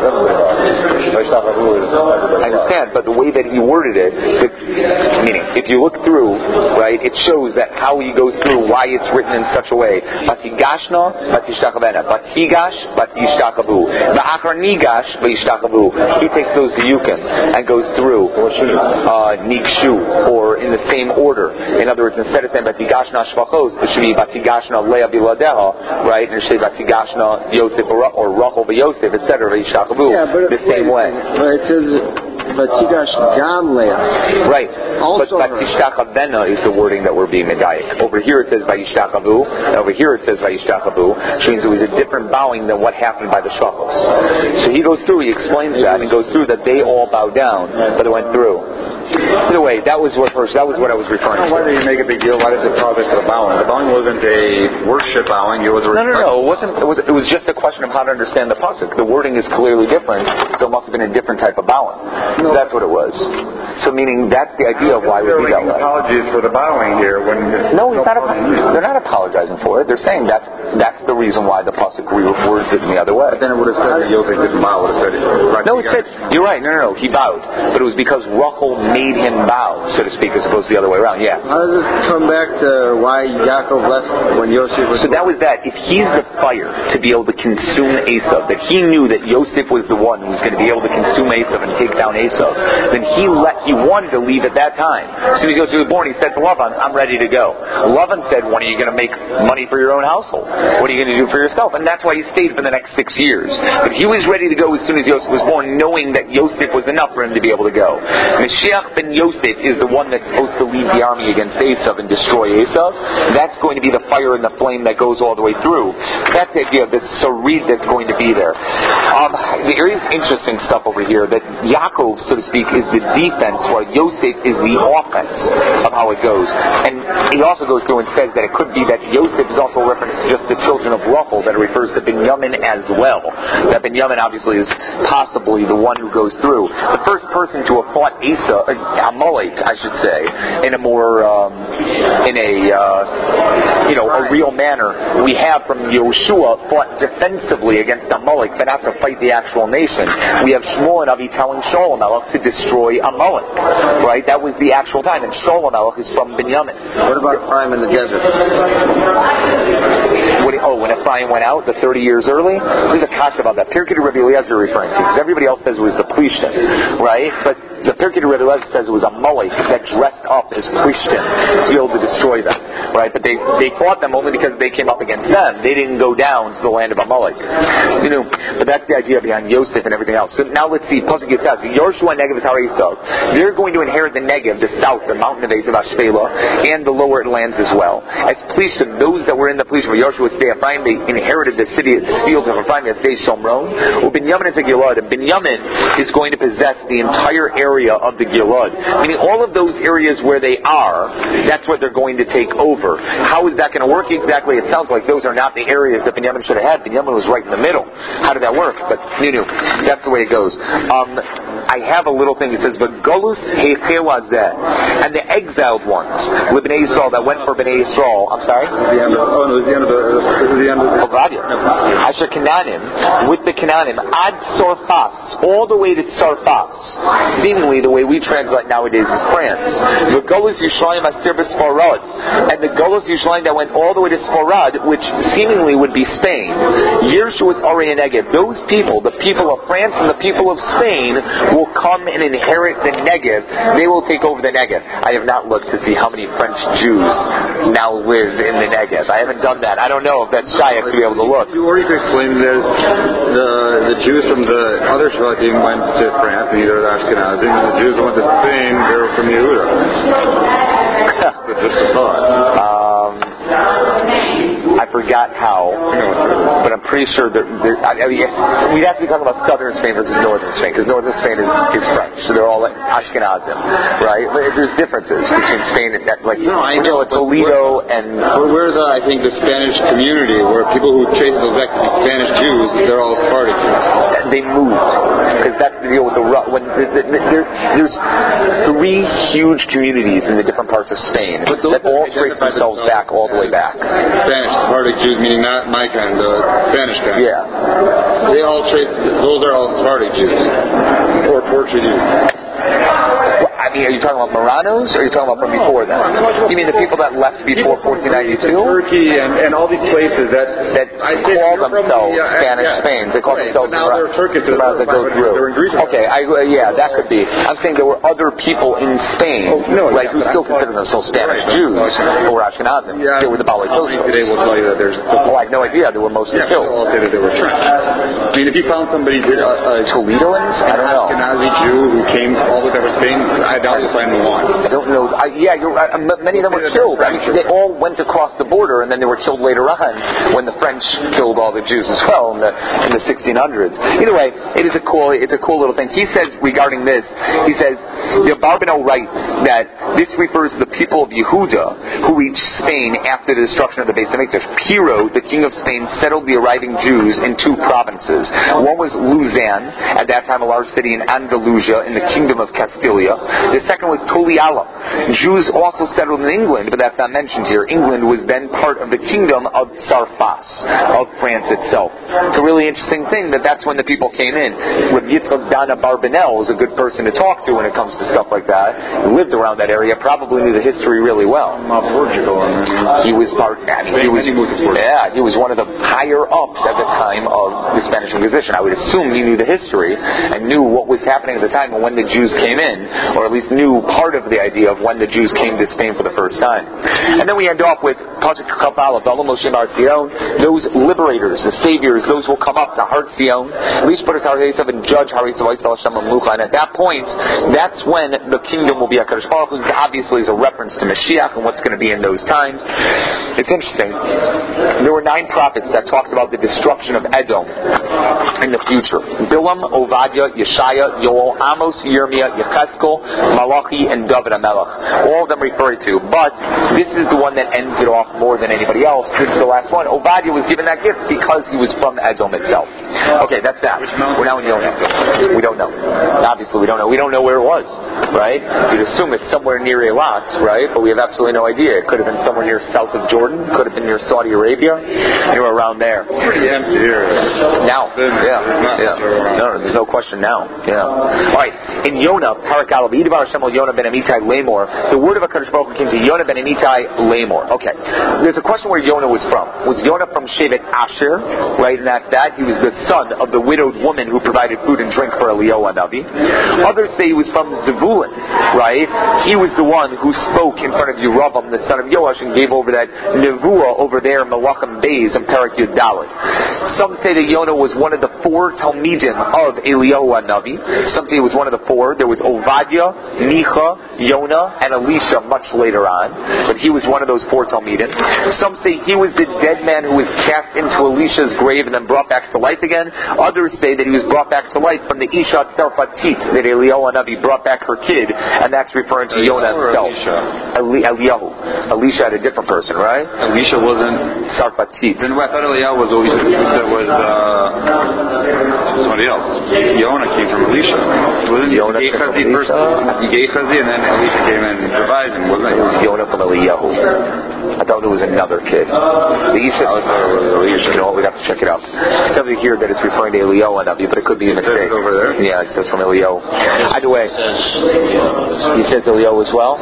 I understand, but the way that he worded it, it, meaning, if you look through, right, it shows that how he goes through why it's written in such a way. Vatigashna, vatishtachavena. Vatigash, vatishtakavu. Va'achar nigash, vatishtakavu. He takes those diyukim and goes through uh, nikshu, or in the same order. In other words, instead of saying vatigashna shvachos, it should be vatigashna leah biladeha, right, and it should say vatigashna Yosef or Rachel v'Yosef, et cetera, vatishtakavu, yeah, the same way. But it says Vatigash Gam Leah. Right. Also, but Vatishtachavena is the wording that we're being medayik. Over here it says Vayishtachavu, and over here it says Vayishtachavu, which means it was a different bowing than what happened by the Shachos. So he goes through, he explains that, and goes through that they all bow down, but it went through. Either way, that was what first. That was what I was referring to. Why did you make a big deal? Why did it cause it to the bowing? The bowing wasn't a worship bowing. It was a no, no, no. It wasn't. It was. It was just a question of how to understand the pasuk. The wording is clearly different, so it must have been a different type of bowing. So that's what it was. So meaning that's the idea of why it would be that way. Apologies for the bowing here. When no, he's not. They're not apologizing for it. They're saying that's that's the reason why the pasuk rewords it in the other way. But then it would have said that Yosef didn't bow. It would have said it. No, it said you're right. No, no, no. He bowed, but it was because Rachel made him bow, so to speak, as opposed to the other way around. Yeah. How does this come back to why Yaakov left when Yosef was? So that was that. If he's the fire to be able to consume Esav, that he knew that Yosef was the one who was going to be able to consume Esav and take down Esav, then he let he wanted to leave at that time. time. As soon as Yosef was born, he said to Lavan, I'm ready to go. Lavan said, when are you going to make money for your own household? What are you going to do for yourself? And that's why he stayed for the next six years. But he was ready to go as soon as Yosef was born, knowing that Yosef was enough for him to be able to go. Mashiach ben Yosef is the one that's supposed to lead the army against Esav and destroy Esav. That's going to be the fire and the flame that goes all the way through. That's the idea of this sarid that's going to be there. Um, there is interesting stuff over here that Yaakov, so to speak, is the defense, while Yosef is the offense of how it goes. And he also goes through and says that it could be that Yosef is also a reference to just the children of Rachel, that it refers to Binyamin as well. That Binyamin obviously is possibly the one who goes through. The first person to have fought Asa, uh, Amalek, I should say, in a more, um, in a, uh, you know, a real manner, we have from Yoshua fought defensively against Amalek, but not to fight the actual nation. We have Shmuel and Avi telling Shaul HaMelech to destroy Amalek, right? That was the actual time, and Shaul HaMelech is from Binyamin. What about Ephraim in the desert? What, oh, when Ephraim went out, the thirty years early? There's a kasha about that. Pirkei Rabbi Eliezer referring to, because everybody else says it was the Plishtim, right? But the Pirkei Rabbi Eliezer says it was Amalek that dressed up as Plishtim to be able to destroy them, right? But they, they fought them only because they came up against them. They didn't go down to the land of Amalek. You know, but that's the idea behind Yosef and everything else. So now let's see, Pasuk Yitzhak, Yoshua Negev Tar Esav. They're going to inherit the Negev, the south, the mountain of Esav Ashpela, and the lower lands as well. As Plishtim, those that were in the Plishtim of Yoshua stay Ephraim, they inherited the city, the fields of Ephraim, as they Shomron. Well, Binyamin is a Gilad, and Binyamin is going to possess the entire area of the Gilad. Meaning all of those areas where they are, that's what they're going to take over. How is that going to work exactly? It sounds like those are not the areas that Binyamin should have had. Binyamin was right in the middle. How did that work? But, you know, that's the way it goes. Um, I have a little thing that says, V'golus he'chewazeh, and the exiled ones, with Bnei Yisrael, that went for Bnei Yisrael, I'm sorry? The end of, oh, no, it was the end of the, it was the end of the... Oh, Asher Canaanim, with the Canaanim, Ad Sarfas, all the way to Sarfas, seemingly the way we translate nowadays is France. V'golus Yisraelim Astir B'Sfarad, and the Golus Yisraelim that went all the way to Sfarad, which seemingly would be Spain. Yershu is Ari and Negev. Those people, the people of France and the people of Spain, will come and inherit the Negev. They will take over the Negev. I have not looked to see how many French Jews now live in the Negev. I haven't done that. I don't know if that's shaykh to be able to look. You already explained that the the Jews from the other Shvatim went to France, and either the Ashkenazim, and the Jews went to Spain, they were from Yehuda. But just a thought. Um, I forgot how, but I'm pretty sure that there, I mean, we'd have to be talking about southern Spain versus northern Spain, because northern Spain is, is French, so they're all like Ashkenazim, right? There's differences between Spain and that, like no, I know, Toledo and where, where the I think the Spanish community, where people who trace those back to be Spanish Jews, they're all Sephardic Jews. They moved, because that's the deal with the when the, the, the, there, there's three huge communities in the different parts of Spain that all trace themselves back all the way back. Spanish Sephardic Jews, meaning not my kind, the Spanish kind. Yeah. They all trace, those are all Sephardic Jews. Or Portuguese. I mean, are you talking about Marranos, or are you talking about from before that? You mean the people that left before fourteen ninety-two? Turkey and, and all these places that that I call themselves the, uh, Spanish yeah. Spain. They call right. themselves now they're Turkish. Marranos that go through. Okay, I, uh, yeah, that could be. I'm saying there were other people in Spain, oh, no, right, yeah, who still consider themselves Spanish right, Jews okay. or Ashkenazim. Yeah, they were the Balei Toshos. Today will tell you that there's. Oh, I have no idea. They were mostly yeah, killed. All say that they were French. I mean, if you found somebody did a, a Toledoans, I don't know. Ashkenazi Jew who came all the way over Spain, I doubt you'll find one. I don't know. I, yeah, you're, uh, many of them were killed. I mean, they all went across the border, and then they were killed later on when the French killed all the Jews as well in the in the sixteen hundreds. Either way, it is a cool it's a cool little thing. He says regarding this, he says the Barbanel writes that this refers to the people of Yehuda who reached Spain after the destruction of the Beis Hamikdash. Piro, the king of Spain, settled the arriving Jews in two provinces. One was Luzan, at that time a large city in Andalusia in the kingdom of Castilia. The second was Toliala. Jews also settled in England, but that's not mentioned here. England was then part of the kingdom of Sarfas, of France itself. It's a really interesting thing that that's when the people came in. Rabbi Yitzchak Dana Barbanel is a good person to talk to when it comes to stuff like that. He lived around that area, probably knew the history really well. Portugal. He was part. I mean, he was. Yeah, he was one of the higher ups at the time of the Spanish Inquisition. I would assume he knew the history and knew what was happening at the time and when the Jews came in, or at least knew part of the idea of when the Jews came to Spain for the first time. And then we end off with Pasuk Kabbalah, those liberators, the saviors, those will come up to Har Zion, and judge Har Zion, and at that point, that's when the kingdom will be a Kadosh Baruch Hu. Obviously is a reference to Mashiach and what's going to be in those times. It's interesting. There were nine prophets that talked about the destruction of Edom in the future. Bilam, Ovadia, Yeshaya, Yoel, Amos, Yirmiyah, Yecheskel, Malachi, and David HaMelech. All of them referred to. But this is the one that ends it off more than anybody else. This is the last one. Ovadia was given that gift because he was from Edom itself. Okay, that's that. We're now in Yonah. We don't know. Obviously, we don't know. We don't know where it was, right? You'd assume it's somewhere near Eilat, right? But we have absolutely no idea. It could have been somewhere near south of Jordan. Could have been near Saudi Arabia. Anywhere around there. It's pretty empty here. Now. Yeah. Yeah. No, no, there's no question now. Yeah. All right. In Yonah, Parak Aleph, Yidavar Hashem el Yonah ben Amittai Lamor. The word of HaKadosh Baruch Hu came to Yonah ben Amittai Lamor. Okay. There's a question where Yonah was from. Was Yonah from Shevet Asher? Right, and that's that. He was the son of the widowed woman who provided food and drink for Eliyahu Hanavi. Others say he was from Zebulun. Right? He was the one who spoke in front of Yeravam, the son of Yoash, and gave over that nevuah over there in Malachim Beis and Parak Yud Dalet. Some say that Yonah was one of the four Talmidim of Eliyahu Hanavi. Some say he was one of the four. There was Ovadia, Micha, Yonah, and Elisha much later on. But he was one of those four Talmidim. Some say he was the dead man who was cast into Elisha's grave and then brought back to life again. Others say that he was brought back to life from the Isha Tzarfatit, that Eliyahu Hanavi brought back her kid, and that's referring to Yonah himself. Eli- Eliyahu. Elisha had a different person, right? Elisha wasn't Tzarfatit. Then I thought Eliyahu was always that was uh, somebody else. Yonah came from Elisha. Wasn't Yonah Gehazi from Elisha? first? Gehazi, and then Elisha came in and revived him, wasn't it? It was Yonah from Eliyahu. I thought it was another kid. The Isha, you know what, we'd have to check it out. It says here that it's referring to Eliyahu Hanavi, but it could be a mistake. Over there? Yeah, it says from Eliyahu. Either way, he says Eliyahu as well?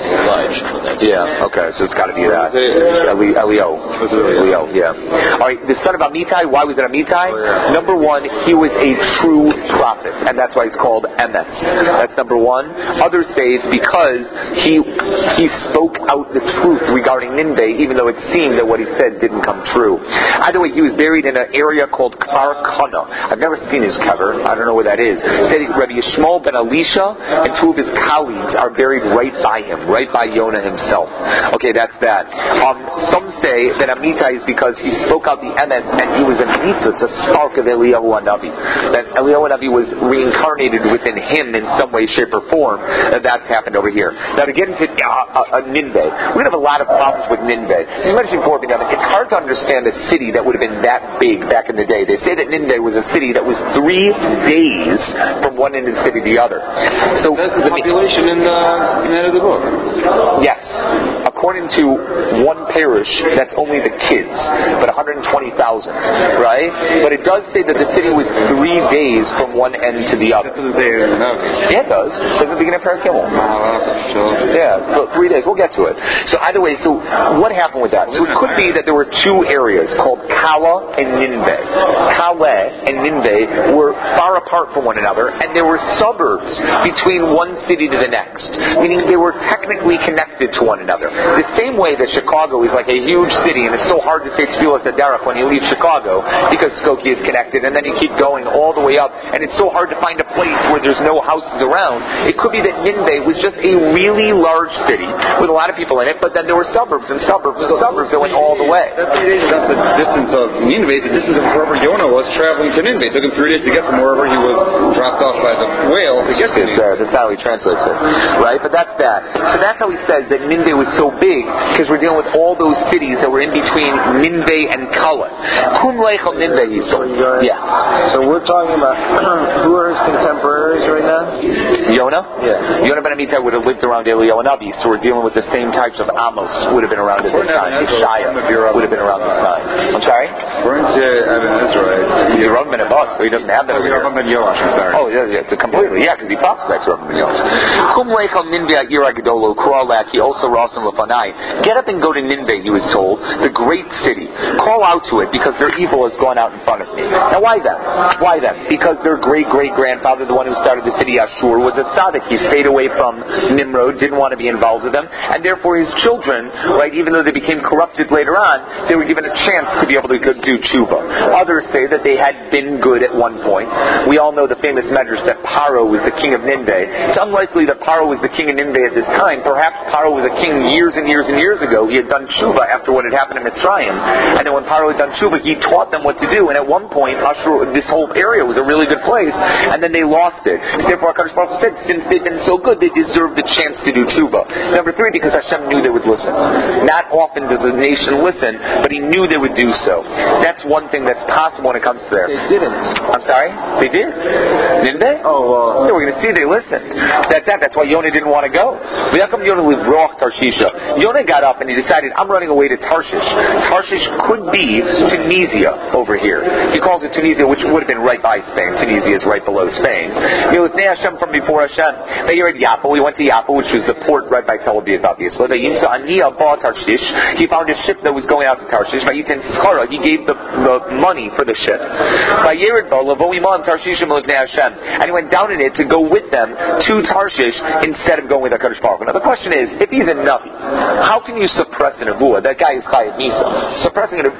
Yeah, okay, so it's got to be that. Eli- Eliyahu. Eliyahu, yeah. Alright, the son of Amittai, why was it Amittai? Oh, yeah. Number one, he was a true prophet, and that's why he's called Emes. That's number one. Others say it's because he he spoke out the truth regarding Nineveh, even though it seemed that what he said didn't come true. Either way, he was buried in an area called Kfar Kana. I've never seen his kever. I don't know where that is. Said Rabbi Yishmael ben Elisha and two of his colleagues are buried right by him, right by Yonah himself. Okay, that's that. Um, some say that Amittai is because he spoke out the Emes and he was a mitzvah, it's a spark of Eliyahu Hanavi. That Eliyahu Hanavi was reincarnated within him in some way, shape, or form. And that's happened over here. Now to get into uh, uh, uh, Nineveh, we're going to have a lot of problems with Nineveh. As you mentioned before, it's hard to understand a city that would have been that big back in the day. They say that Nineveh was a city that was three days from one end of the city to the other. So that's the population in the, in the end of the book. Yes. According to one parish, that's only the kids, but one hundred twenty thousand, right? But it does say that the city was three days from one end to the other. Yeah, it does. It says at the beginning of Parak Gimel. Yeah, so three days. We'll get to it. So either way, so what happened with that? So it could be that there were two areas called Kala and Nineveh. Kala and Nineveh were far apart from one another, and there were suburbs between one city to the next, meaning they were technically connected to one another. The same way that Chicago is like a huge city, and it's so hard to say Tfilas Derech when you leave Chicago, because Skokie is connected, and then you keep going all the way up, and it's so hard to find a place where there's no houses around. It could be that Nineveh was just a really large city with a lot of people in it, but then there were suburbs and suburbs and suburbs that went all the way. That three days is not the distance of Nineveh, the distance of wherever Yonah was traveling to Nineveh. It took him three days to get from wherever he was dropped off by the whale to get to Nineveh. That's how he translates it, right? But that's that. So that's how he says that Nineveh was so big, because we're dealing with all those cities that were in between Nineveh and Kala. Kum Leichel Nineveh, he said. Yeah. So we're talking about who are his contemporaries right now? Yonah? Yeah. Yonah ben Amittai would have lived around Eliyahu Hanavi, so we're dealing with the same types of Amos would have been around at this time. Yeshaya would have been around this time. I'm sorry? According to Evan Ezra, Yeram ben Abat, so he doesn't have that over here. Yeram ben Yoash, I'm sorry. Oh, yeah, yeah, it's a completely, yeah, because he prophesied to Yeram ben Yoash. Kum Leichel Nineveh Ira Gedolo Kralak, he also Rasim lefanai. Get up and go to Nineveh, he was told, the great city. Call out to it, because their evil has gone out in front of me. Now why then? Why then? Because their great-great-grandfather, the one who started the city, Ashur, was a tzaddik. He stayed away from Nimrod, didn't want to be involved with them, and therefore his children, right, even though they became corrupted later on, they were given a chance to be able to do tshuva. Others say that they had been good at one point. We all know the famous measures that Paro was the king of Nineveh. It's unlikely that Paro was the king of Nineveh at this time. Perhaps Paro was a king years and years and years ago. He had done tshuva after what had happened in Mitzrayim, and then when Paro had done tshuva, he taught them what to do, and at one point, Ashur, this whole area was a really good place, and then they lost it. So therefore, HaKadosh Baruch Hu said, since they've been so good, they deserve the chance to do tshuva. Number three, because Hashem knew they would listen. Not often does a nation listen, but he knew they would do so. That's one thing that's possible when it comes to there. They didn't. I'm sorry? They did? Didn't they? Oh, well. Yeah, we're going to see they listened. That's that. That's why Yonah didn't want to go. How come Yonah lived Roch Tarshisha? Yonah got up and he decided, I'm running away to Tarshish. Tarshish could be Tunisia over here. He calls it Tunisia, which would have been right by Spain. Tunisia is right below Spain. Yilutnei Hashem, from before Hashem. They were at Yafa. We went to Yafa, which was the port right by Tel Aviv, obviously. He found a ship that was going out to Tarshish. He gave the, the money for the ship. And he went down in it to go with them to Tarshish instead of going with HaKadosh Baruch Hu. Now the question is, if he's a Navi, how can you suppress a Nevuah? That guy is Chayav Misa. Suppressing a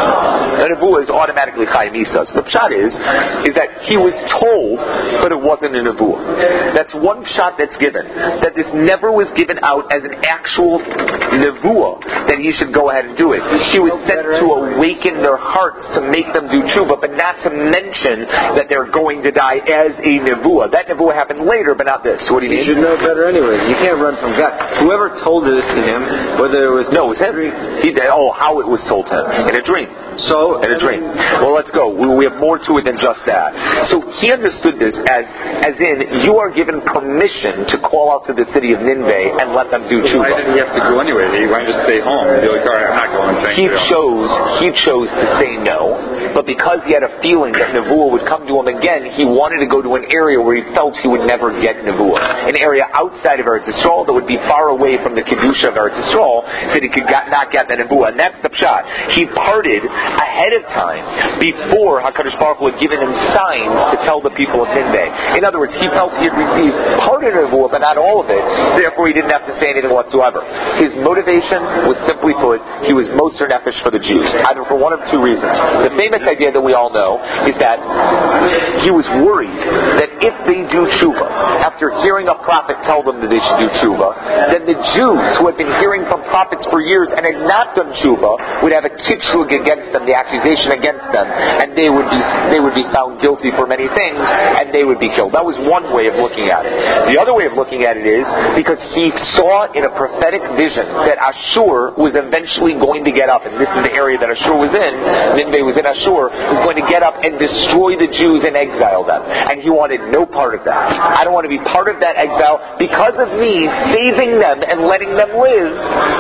Nevuah is automatically Chayav Misa. So the pshat is, is that he was told, but it wasn't a Nevuah. That's one pshat that's given. That this never was given out as an actual Nevuah, that he should go ahead and do it. He was sent to awaken their hearts to make them do tshuva, but not to mention that they're going to die as a Nevuah. That Nevuah happened later, but not this. What do you mean? You should know better anyway. You can't run from God. Whoever told this to him, whether it was... No, it was him. He did. Oh, how it was told to him. In a dream. So... In a dream. Well, let's go. We, we have more to it than just that. So he understood this as, as in, you are given permission to call out to the city of Nineveh and let them do tshuva. Why did he have to go anyway? He wanted to just stay home and be like, all right, I'm not going. Thank he you. chose, he chose to say no, but because he had a feeling that Nevuah would come to him again, he wanted to go to an area where he felt he would never get Nevuah. An area outside of Eretz Yisrael that would be far away from the Kedusha of Eretz Yisrael, so that he could got, not get the Nevuah. And that's the pshat. He parted ahead of time, before HaKadosh Baruch Hu had given him signs to tell the people of Nineveh. In other words, he felt he had received part of Nevuah, but not all of it, therefore he didn't have to say anything whatsoever. His motivation was simply put, he was Moser Nefesh for the Jews, either for one of two reasons. The famous idea that we all know is that he was worried that if they do tshuva, after hearing a prophet tell them that they should do tshuva, then the Jews who had been hearing from prophets for years and had not done tshuva would have a kitshug against them, the accusation against them, and they would be they would be found guilty for many things, and they would be killed. That was one way of looking at it. The other way of looking at it is because he saw in a prophetic vision that Ashur was eventually going to get up, and this is the area that Ashur was in, Nineveh was in Ashur, was going to get up and destroy the Jews and exile them. And he wanted no part of that. I don't want to be part of that exile because of me saving them and letting them live.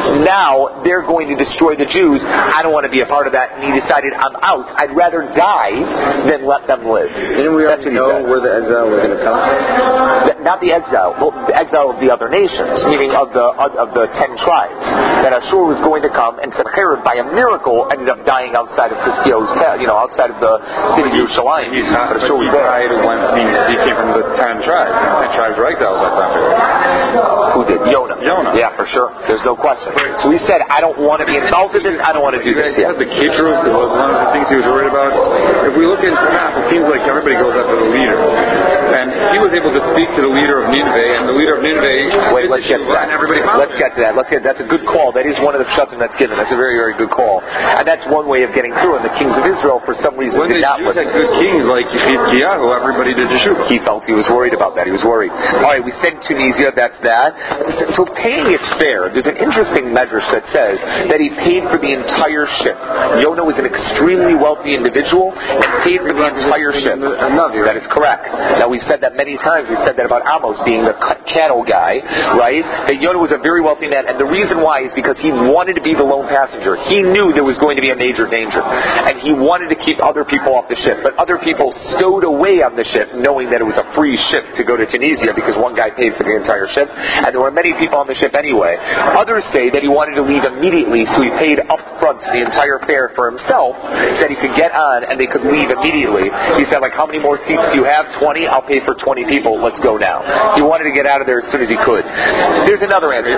Now they're going to destroy the Jews. I don't want to be a part of that. And he decided, I'm out. I'd rather die than let them live. Didn't we already know where the exile was going to come from? Not the exile, well, the exile of the other nations, meaning of the of, of the ten tribes. That Ashur was going to come, and Sennacherib, by a miracle, ended up dying outside of Kiskio's, you know, outside of the city of Yerushalayim. He's not, but Ashur he was there. died when he, he came from the ten tribes. The ten tribes were exiled at that time. Who did? Yonah. Yonah. Yeah, for sure. There's no question. So he said, I don't want to be involved in this. I don't want to do this. Yeah. The Kitros was one of the things he was worried about. If we look at the map, it seems like everybody goes after the leader. And he was able to speak to the leader of Nineveh, and the leader of Nineveh... Wait, let's get to that. Let's get to that. Let's get, that's a good call. That is one of the pshatim that's given. That's a very, very good call. And that's one way of getting through. And the kings of Israel, for some reason, when did not listen. When the Jews had good kings like Yirmiyahu, everybody did Yeshua. He felt he was worried about that. He was worried. All right, we said Tunisia, that's that. So paying it's fair. There's an interesting measure that says that he paid for the entire ship. Yonah was an extremely wealthy individual and paid for the entire ship. That is correct. Now, we've said that many times. We've said that about Amos being the cattle guy, right? That Yonah was a very wealthy man, and the reason why is because he wanted to be the lone passenger. He knew there was going to be a major danger, and he wanted to keep other people off the ship. But other people stowed away on the ship, knowing that it was a free ship to go to Tunisia because one guy paid for the entire ship, and there were many people on the ship anyway. Others say that he wanted to leave immediately, so he paid up front the entire fare for himself, so that he could get on and they could leave immediately. He said, like, how many more seats do you have? twenty? I'll pay for twenty people. Let's go now. He wanted to get out of there as soon as he could. There's another answer.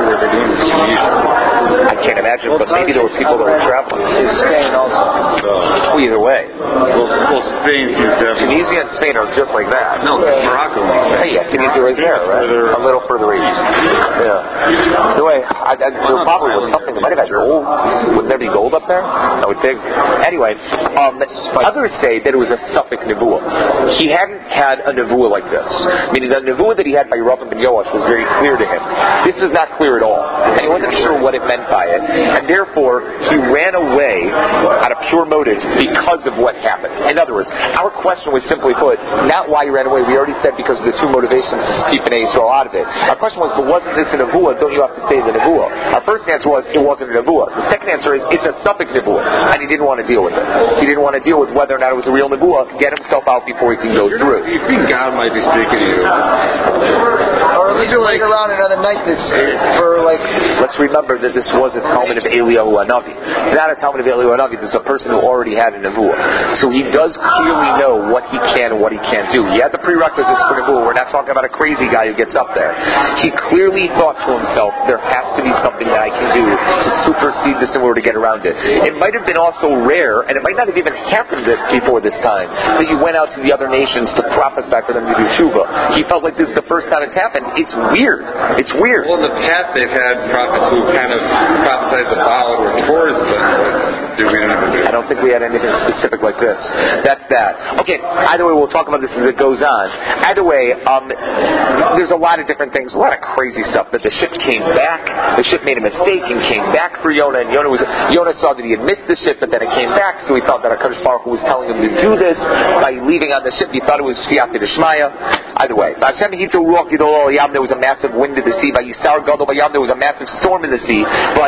I can't imagine, but maybe there were people that were traveling. In Spain also. Well, either way. Well, well Spain seems to have... Tunisia and Spain are just like that. No, Morocco. Hey, yeah, Tunisia is there, right? A little further east. Yeah. The way, I, I, there probably was something. They might have had gold. Wouldn't there be gold up there? I would think. Anyway, um, others say that it was a Suffolk Nebuah. He hadn't had a Nebuah like this. Meaning the Nebuah that he had by Yeravim ben Yoash was very clear to him. This is not clear at all. And he wasn't sure what it meant by it. And therefore, he ran away out of pure motives because of what happened. In other words, our question was simply put, not why he ran away. We already said because of the two motivations to keep an Israel out of it. Our question was, but wasn't this a Nebuah? Don't you have to say the Nebuah? Our first answer was, it wasn't a Nebuah. The second answer is, it's a Suffolk Nebuah. And he didn't want to deal with it. He didn't want to deal with whether or not it was a real Nebuah, get himself out before he can go You're through. Not, you think God might be speaking to you? Or at least wait around another night this for like... Let's remember that this was a Talmud of Eliyahu Hanavi. It's not a Talmud of Eliyahu Hanavi. This is a person who already had a Nebuah. So he does clearly know what he can and what he can't do. He had the prerequisites for Nebuah. We're not talking about a crazy guy who gets up there. He clearly thought to himself, there has to be something that I can do to supersede this in order to get around it. It might have been also rare, and it might not have even happened before this time, that he went out to the other nations to prophesy for them to do tshuva. He felt like this is the first time it's happened. It's weird. It's weird. Well, in the past they've had prophets who kind of prophesied the Baal or Torah's thing, but do we never do? I don't think we had anything specific like this. That's that. Okay, either way, we'll talk about this as it goes on. Either way, um, there's a lot of different things, a lot of crazy stuff. That the ship came back, the ship made a mistake and came back for Yonah, and Yonah was Yonah saw that he had missed the ship, but then it came back, so he thought that HaKadosh Baruch Hu was telling him to do this by leaving on the ship. He thought it was Siyata Deshmaya. Either way, there was a massive wind in the sea. By Yisar Gadol Bayam, there was a massive storm in the sea.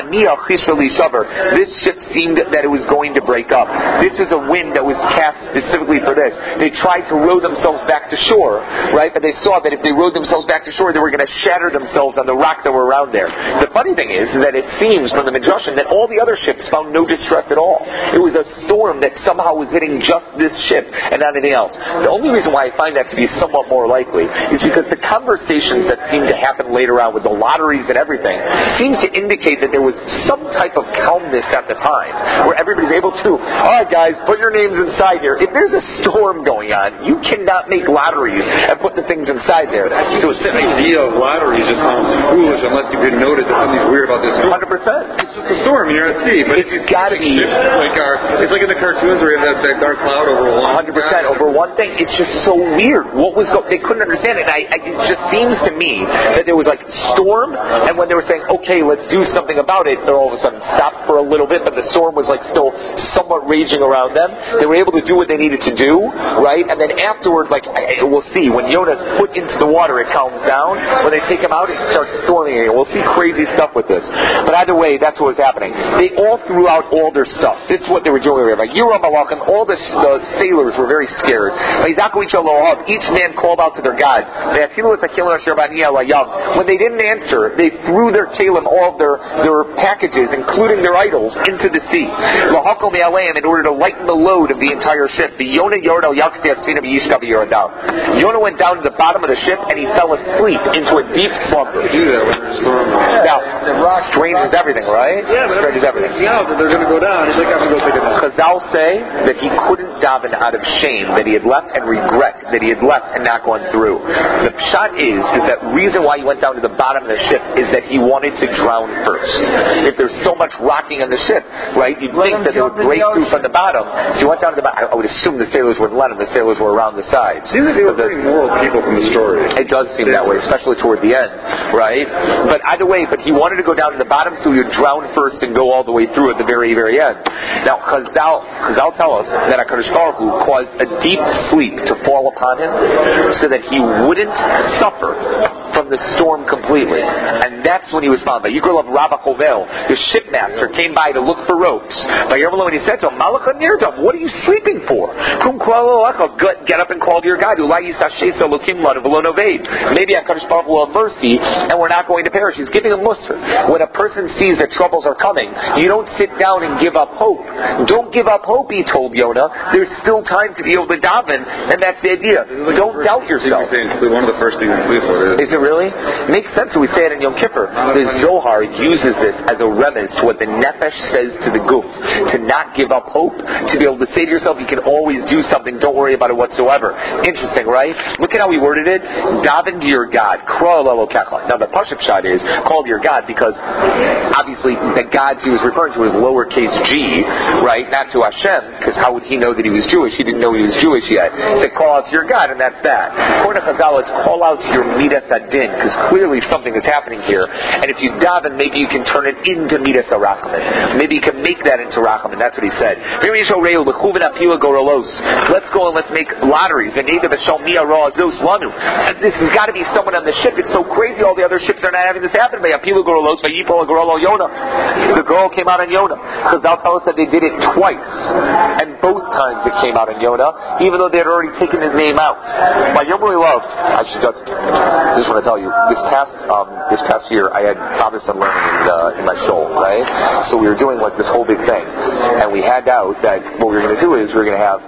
This ship seemed that it was going to break up. This was a wind that was cast specifically for this. They tried to row themselves back to shore, right? But they saw that if they rowed themselves back to shore, they were going to shatter themselves on the rock that were around there. The funny thing is that it seems from the Midrashim that all the other ships found no distress at all. It was a storm that somehow was hitting just this ship and not anything else. The only reason why I find that to be somewhat more likely is because the conversations that seem to happen later on with the lotteries and everything seems to indicate that there was some type of calmness at the time where everybody's able to, alright guys, put your names inside here. If there's a storm going on, you cannot make lotteries and put the things inside there. So it's the idea of lottery just sounds foolish unless you can notice that something's weird about this storm. one hundred percent. It's just a storm and you're at sea. But it's got to be. Like our, it's like in the cartoons where you have that, that dark cloud over one. one hundred percent over one thing. It's just so weird. What was go- they couldn't understand it. I, I, it just seems to me that there was like storm, and when they were saying, okay, let's do something about it, they all of a sudden stopped for a little bit, but the storm was like still somewhat raging around them. They were able to do what they needed to do, right? And then afterward, like, I, we'll see, when Yonah's put into the water, it calms down. When they take him out, it starts storming again. We'll see crazy stuff with this. But either way, that's what was happening. They all threw out all their stuff. This is what they were doing. Like, Yeram Malach, and all the, the sailors were very scared. Each man called out to their gods. When they didn't answer, they threw their kalim, all of their, their packages, including their idols, into the sea. In order to lighten the load of the entire ship. Yonah went down to the bottom of the ship and he fell asleep into a deep slumber. Now, strange as everything, right? Yeah, strange as everything. Yeah, but they're going to go down. He's like, I'm going to go take a nap. Chazal say that he couldn't daven out of shame that he had left and regret that he had left and not gone through. The pshat is, is that reason why he went down to the bottom of the ship is that he wanted to drown first. If there's so much rocking on the ship, right, you'd think that they would break through from the bottom. So he went down to the bottom. I would assume the sailors wouldn't let him. The sailors were around the sides. Seems like they were pretty moral people from the story. It does seem that way, especially toward the end, right? But either way, but he wanted to go down to the bottom, so he would drown first and go all the way through at the very, very end. Now, Chazal, Chazal tell us that HaKadosh Baruch Hu caused a deep sleep to fall upon him so that he wouldn't suffer from the storm completely. And that's when he was found. The Yigral of Rabba Chovel, the shipmaster, came by to look for ropes. By Yermelo, and he said to him, Malach Nirdav, what are you sleeping for? Get up and call to your God. Maybe HaKadosh Baruch Hu will have mercy, and we're not going to perish. He's giving a musr. When a person sees that troubles are coming, you don't sit down and give up hope. Don't give up hope, he told Yonah. There's still time to be able to daven, and that's the idea. Don't doubt yourself. One of the first things to sleep for is. Is it really? It makes sense when we say it in Yom Kippur. The Zohar uses this as a remez to what the Nefesh says to the Guf. To not give up hope. To be able to say to yourself, you can always do something. Don't worry about it whatsoever. Interesting, right? Look at how he worded it. Daven to your God. Now the Pashup shot is call to your God because obviously the God he was referring to is lowercase g, right? Not to Hashem, because how would he know that he was Jewish? He didn't know he was Jewish yet. He said call out to your God, and that's that. According to Chazal, it's call out to your Midas Adin, because clearly something is happening here. And if you daven, maybe you can turn it into Midas Arachman. Maybe you can make that into Rachman. That's what he said. Let's go and let's make lotteries. This has got to be someone on the ship. It's so crazy. All the other ships are not having this happen. The girl came out on Yonah. Chazal tell us that they did it twice, and both times it came out on Yonah, even though they had already taken his name out. My Yom really loved. I should just, just want to tell you, this past um, this past year, I had Shabbos and learning in, uh, in my soul, right? So we were doing like this whole big thing, and we had out that what we were going to do is we were going to have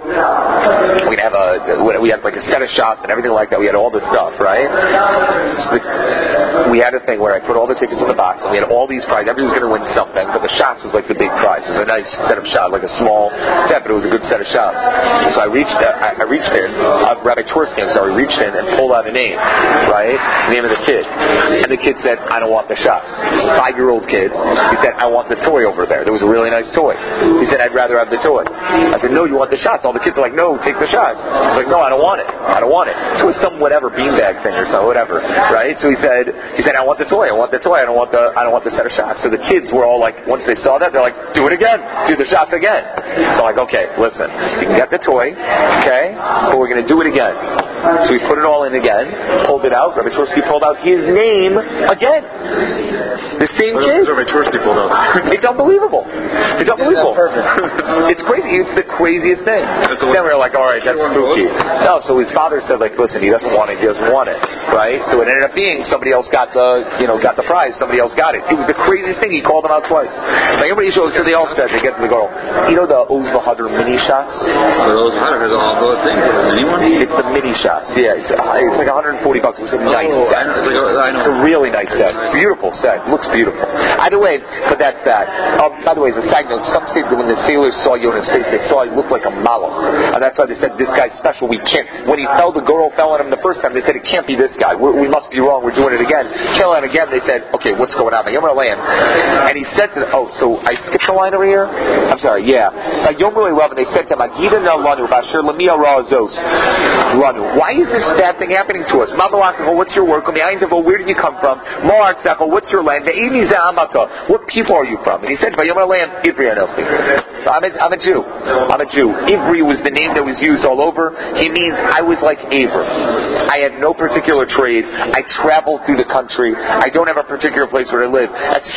we have a we had like a set of shots and everything like that. We had all this stuff, right? So the, we had a thing where I put all the tickets in the box, and we had all these prizes. Everyone was going to win something, but the shots was like the big prize. It was a nice set of shots, like a small set, but it was a good set of shots. So I reached, uh, I, I reached in, uh, Rabbi Torsky, I'm sorry, reached in and pulled out a name, right? Name of the kid, and the kid said, "I don't want the shots." It's a five-year-old kid. He said, "I want the toy over there." There was a really nice toy. He said, "I'd rather have the toy." I said, "No, you want the shots." All the kids are like, "No, take the shots." I was like, "No, I don't want it. I don't want it." It was some whatever beanbag thing or so, whatever, right? So he said, he said, "I want the toy. I want the toy. I don't want the, I don't want the set of shots." So the kids were all like, once they saw that, they're like, "Do it again. Do the shots again." So I'm like, "Okay, listen, you can get the toy, okay, but we're going to do it again." So we put it all in again, pulled it out. Rabbi Torsky pulled out his name again. The same kid. Rabbi Torsky pulled out. It's unbelievable. It's unbelievable. It's crazy. It's the craziest thing. Then we were like, all right, that's spooky. No, so his father said, like, listen, he doesn't want it. He doesn't want it, right? So it ended up being somebody else got the, you know, got the prize. Somebody else got it. It was the craziest thing. He called them out twice. Like everybody shows, so they all said they get to the girl. You know the Oz V'Hadar mini shots? The Oz V'Hadar has all those things. Anyone? It's the mini shots. Yeah, it's, uh, it's like one hundred forty bucks. It was a nice oh, set. I know. It's a really nice set. Beautiful set. Looks beautiful. Either way, but that's that. Um, by the way, as a side note, some say that when the sailors saw Yonah's face, they saw he looked like a malach, and that's why they said this guy's special. We can't. When he fell, the girl fell on him the first time. They said it can't be this guy. We're, we must be wrong. We're doing it again. Kill him again. They said, okay, what's going on? Yom Land. And he said to the, oh, so I skipped the line over here. I'm sorry. Yeah. Yom Love, and they said to him, Agida na lanu b'asher lemia razos lanu. Why is this bad thing happening to us? What's your work? Where did you come from? What's your land? What people are you from? And he said, I'm a, I'm a Jew. I'm a Jew. Ivri was the name that was used all over. He means I was like Aver. I had no particular trade. I traveled through the country. I don't have a particular place where I live.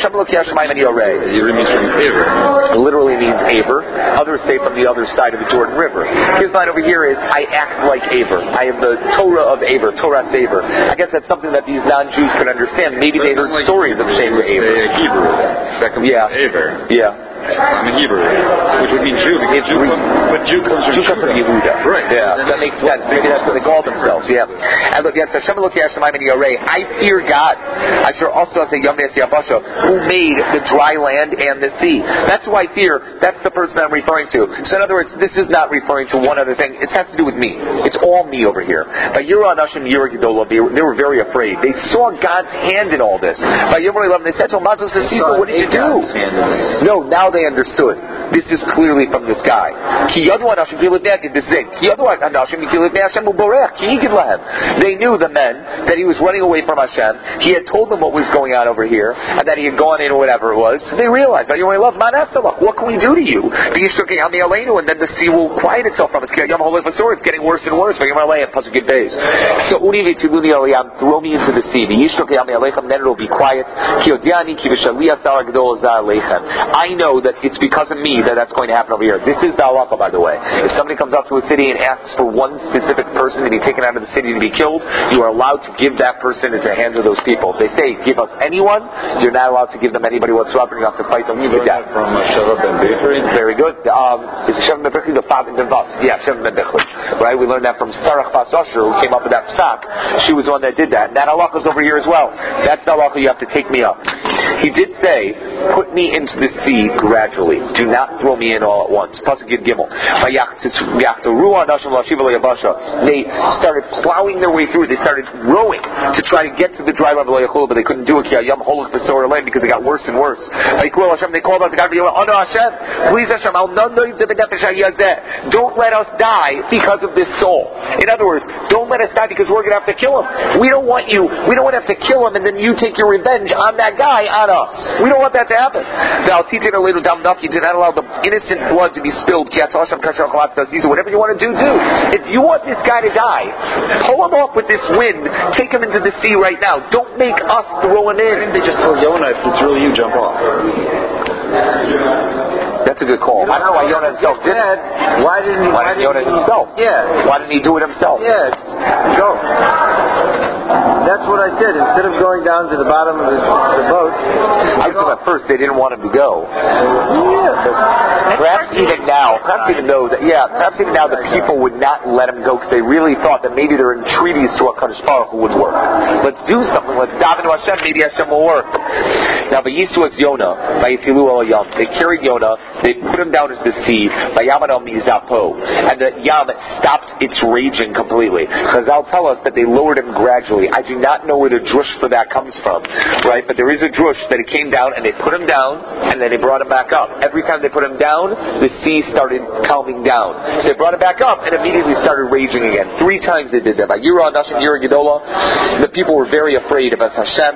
Ivri means from Aver. It literally means Aver. Others say from the other side of the Jordan River. His line over here is I act like Aver. I am the Torah of Aver, Torah Saver. I guess that's something that these non-Jews could understand. Maybe they heard stories of Shem Aver. Hebrew. That comes yeah. from Aver. Yeah. I'm in Hebrew, which would mean Jew, because Jew, but Jew comes from Jew comes from Yehuda. Right. Yeah, so that makes sense. Maybe that's what they call themselves. Yeah. And look, yes, Hashem look at Shemaim and Yarei. I fear God. I shall also say Yom Yabasha, who made the dry land and the sea. That's who I fear. That's the person I'm referring to. So in other words, this is not referring to one other thing. It has to do with me. It's all me over here. But Yirah Nashim Yirah Gedolah, they were very afraid. They saw God's hand in all this. By Yom Eleven, they said to him, Mazos Asisa, what did you do? No, now they understood. this is clearly from this guy. They knew the men that he was running away from Hashem. He had told them what was going on over here, and that he had gone in or whatever it was. So they realized, what can we do to you? And then the sea will quiet itself from us. It's getting worse and worse. So throw me into the sea. Then it will be quiet. I know that it's because of me that that's going to happen over here. This is the halacha, by the way. If somebody comes up to a city and asks for one specific person to be taken out of the city to be killed, you are allowed to give that person into the hands of those people. If they say, give us anyone, you're not allowed to give them anybody whatsoever, and you have to fight them to death. From Sheva ben Bichri? Very good. Um, is Sheva ben Bichri the father of the Vaz? Yeah, Sheva ben Bichri. Right? We learned that from Sarach Bas Asher, who came up with that psak. She was the one that did that. And that halacha is over here as well. That's the halacha you have to take me up. He did say, put me into the sea gradually. Do not throw me in all at once. Pasuk Yud Gimel. They started plowing their way through. They started rowing to try to get to the dry level, but they couldn't do it because it got worse and worse. They called out to God, please Hashem, don't let us die because of this soul. In other words, don't let us die because we're going to have to kill him. We don't want you, we don't want to have to kill him and then you take your revenge on that guy, on us. We don't want that to happen. You do not allow the innocent blood to be spilled. Whatever you want to do, do. If you want this guy to die, pull him off with this wind, take him into the sea right now. Don't make us throw him in. Why didn't they just tell Yonah, if it's really you, jump off? That's a good call. I don't know why Yonah himself did it. Why didn't he? Why, why didn't Yonah he, himself? Yeah. Why didn't he do it himself? Yeah. Go. That's what I said. Instead of going down to the bottom of the, the boat, I assume at first they didn't want him to go. Yeah, but perhaps even now, perhaps even though that, yeah, perhaps even now the people would not let him go because they really thought that maybe their entreaties to HaKadosh Baruch Hu would work. Let's do something. Let's dive into Hashem. Maybe Hashem will work. Now, by Yisu was Yonah, by Yitilu al Yam. They carried Yonah. They put him down into the sea. By Yamad al Mizapo, and the Yam stopped its raging completely. Chazal tell us that they lowered him gradually. I do not know where the drush for that comes from, right? But there is a drush that it came down and they put him down and then they brought him back up. Every time they put him down, the sea started calming down. So they brought him back up and immediately started raging again. Three times they did that. By Yira Nashim Yira Gedola, the people were very afraid of us Hashem.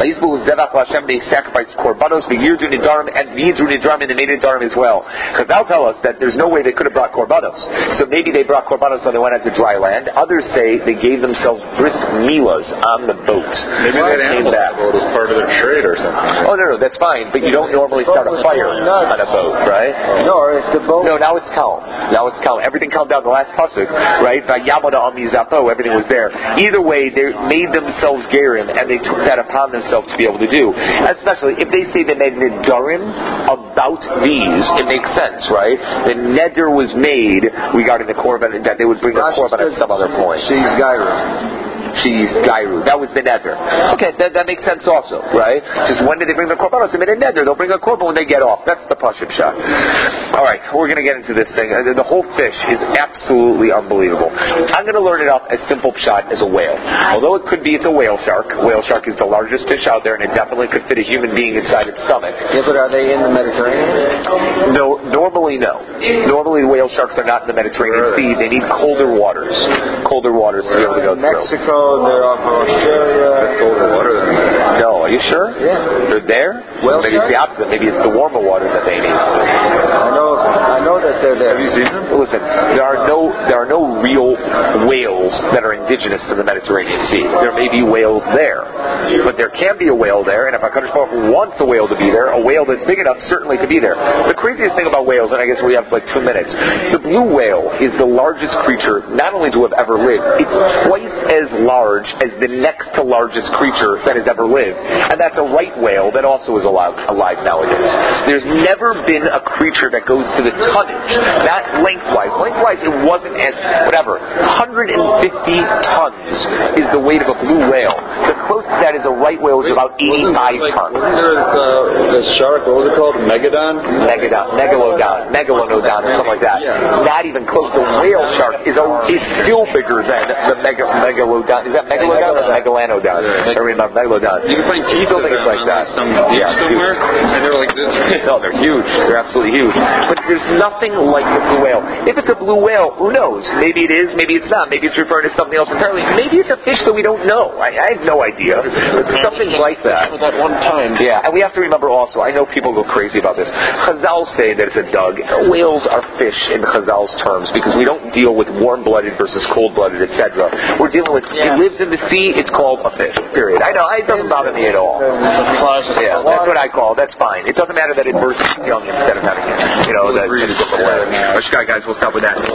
They sacrificed korbanos, the Yirdu Nidarim, and the Yirdu Nidarim, and they made Nidarim as well. Because they'll tell us that there's no way they could have brought korbanos. So maybe they brought korbanos when they went out to dry land. Others say they gave themselves brisk milas on the boat. Maybe they had animals on the boat as part of their trade or something. Oh, no, no, that's fine. But you don't normally start a fire on a boat, right? no, it's the boat. No, now it's calm. Now it's calm. Everything calmed down. The last pasuk, right? By Yamada Amizapo, everything was there. Either way, they made themselves gerim, and they took that upon themselves to be able to do. Especially if they say they made nidarim about these, it makes sense, right? The neder was made regarding the korban that they would bring a korban at some other point. She's Gyra. She's Gairu. That was the neder. Okay, that, that makes sense also, right? Just when did they bring the korbanos? They made a neder. They'll bring a korban when they get off. That's the pashut shot. All right, we're going to get into this thing. The whole fish is absolutely unbelievable. I'm going to learn it up as simple pshat as a whale. Although it could be it's a whale shark. Whale shark is the largest fish out there, and it definitely could fit a human being inside its stomach. Yeah, but are they in the Mediterranean? No, normally no. Normally whale sharks are not in the Mediterranean Sea. They need colder waters. Colder waters to be able to go through. Mexico. They're off of Australia. That's colder water than that. No, are you sure? Yeah. They're there? Well, maybe it's the opposite. Maybe it's the warmer water that they need. I know. I know that they're there. Have you seen them? Listen, there are no there are no real whales that are indigenous to the Mediterranean Sea. There may be whales there, but there can be a whale there. And if HaKadosh Baruch Hu wants a whale to be there, a whale that's big enough certainly could be there. The craziest thing about whales, and I guess we have like two minutes, the blue whale is the largest creature not only to have ever lived. It's twice as large as the next to largest creature that has ever lived, and that's a right whale that also is alive, alive nowadays. There's never been a creature that goes to the tonnage Not lengthwise. Lengthwise, it wasn't as, whatever, one hundred fifty tons is the weight of a blue whale. The closest to that is a right whale, which is about eighty-five like, tons. Wasn't there this, uh, this shark, what was it called? Megadon? Megadon, megalodon, megalodon, or something like that. Yeah. Not even close. The whale shark is a, is still bigger than the mega, megalodon. Is that megalodon or megalanodon? I remember megalodon. You can find teeth still of think it's them like on that. like some beach Yeah, somewhere, and they're like this. No, they're huge. They're absolutely huge. But there's nothing like the blue whale. If it's a blue whale, who knows? Maybe it is, maybe it's not. Maybe it's referring to something else entirely. Maybe it's a fish that we don't know. I, I have no idea. But something like that. That one time. Yeah, and we have to remember also, I know people go crazy about this. Chazal say that it's a dug. Whales are fish in Chazal's terms because we don't deal with warm-blooded versus cold-blooded, et cetera. We're dealing with, Yeah. it lives in the sea, it's called a fish, period. I know, it doesn't bother me at all. Yeah, that's what I call it. That's fine. It doesn't matter that it births young instead of having it, you know, that in a different way. All right, guys, we'll stop with that.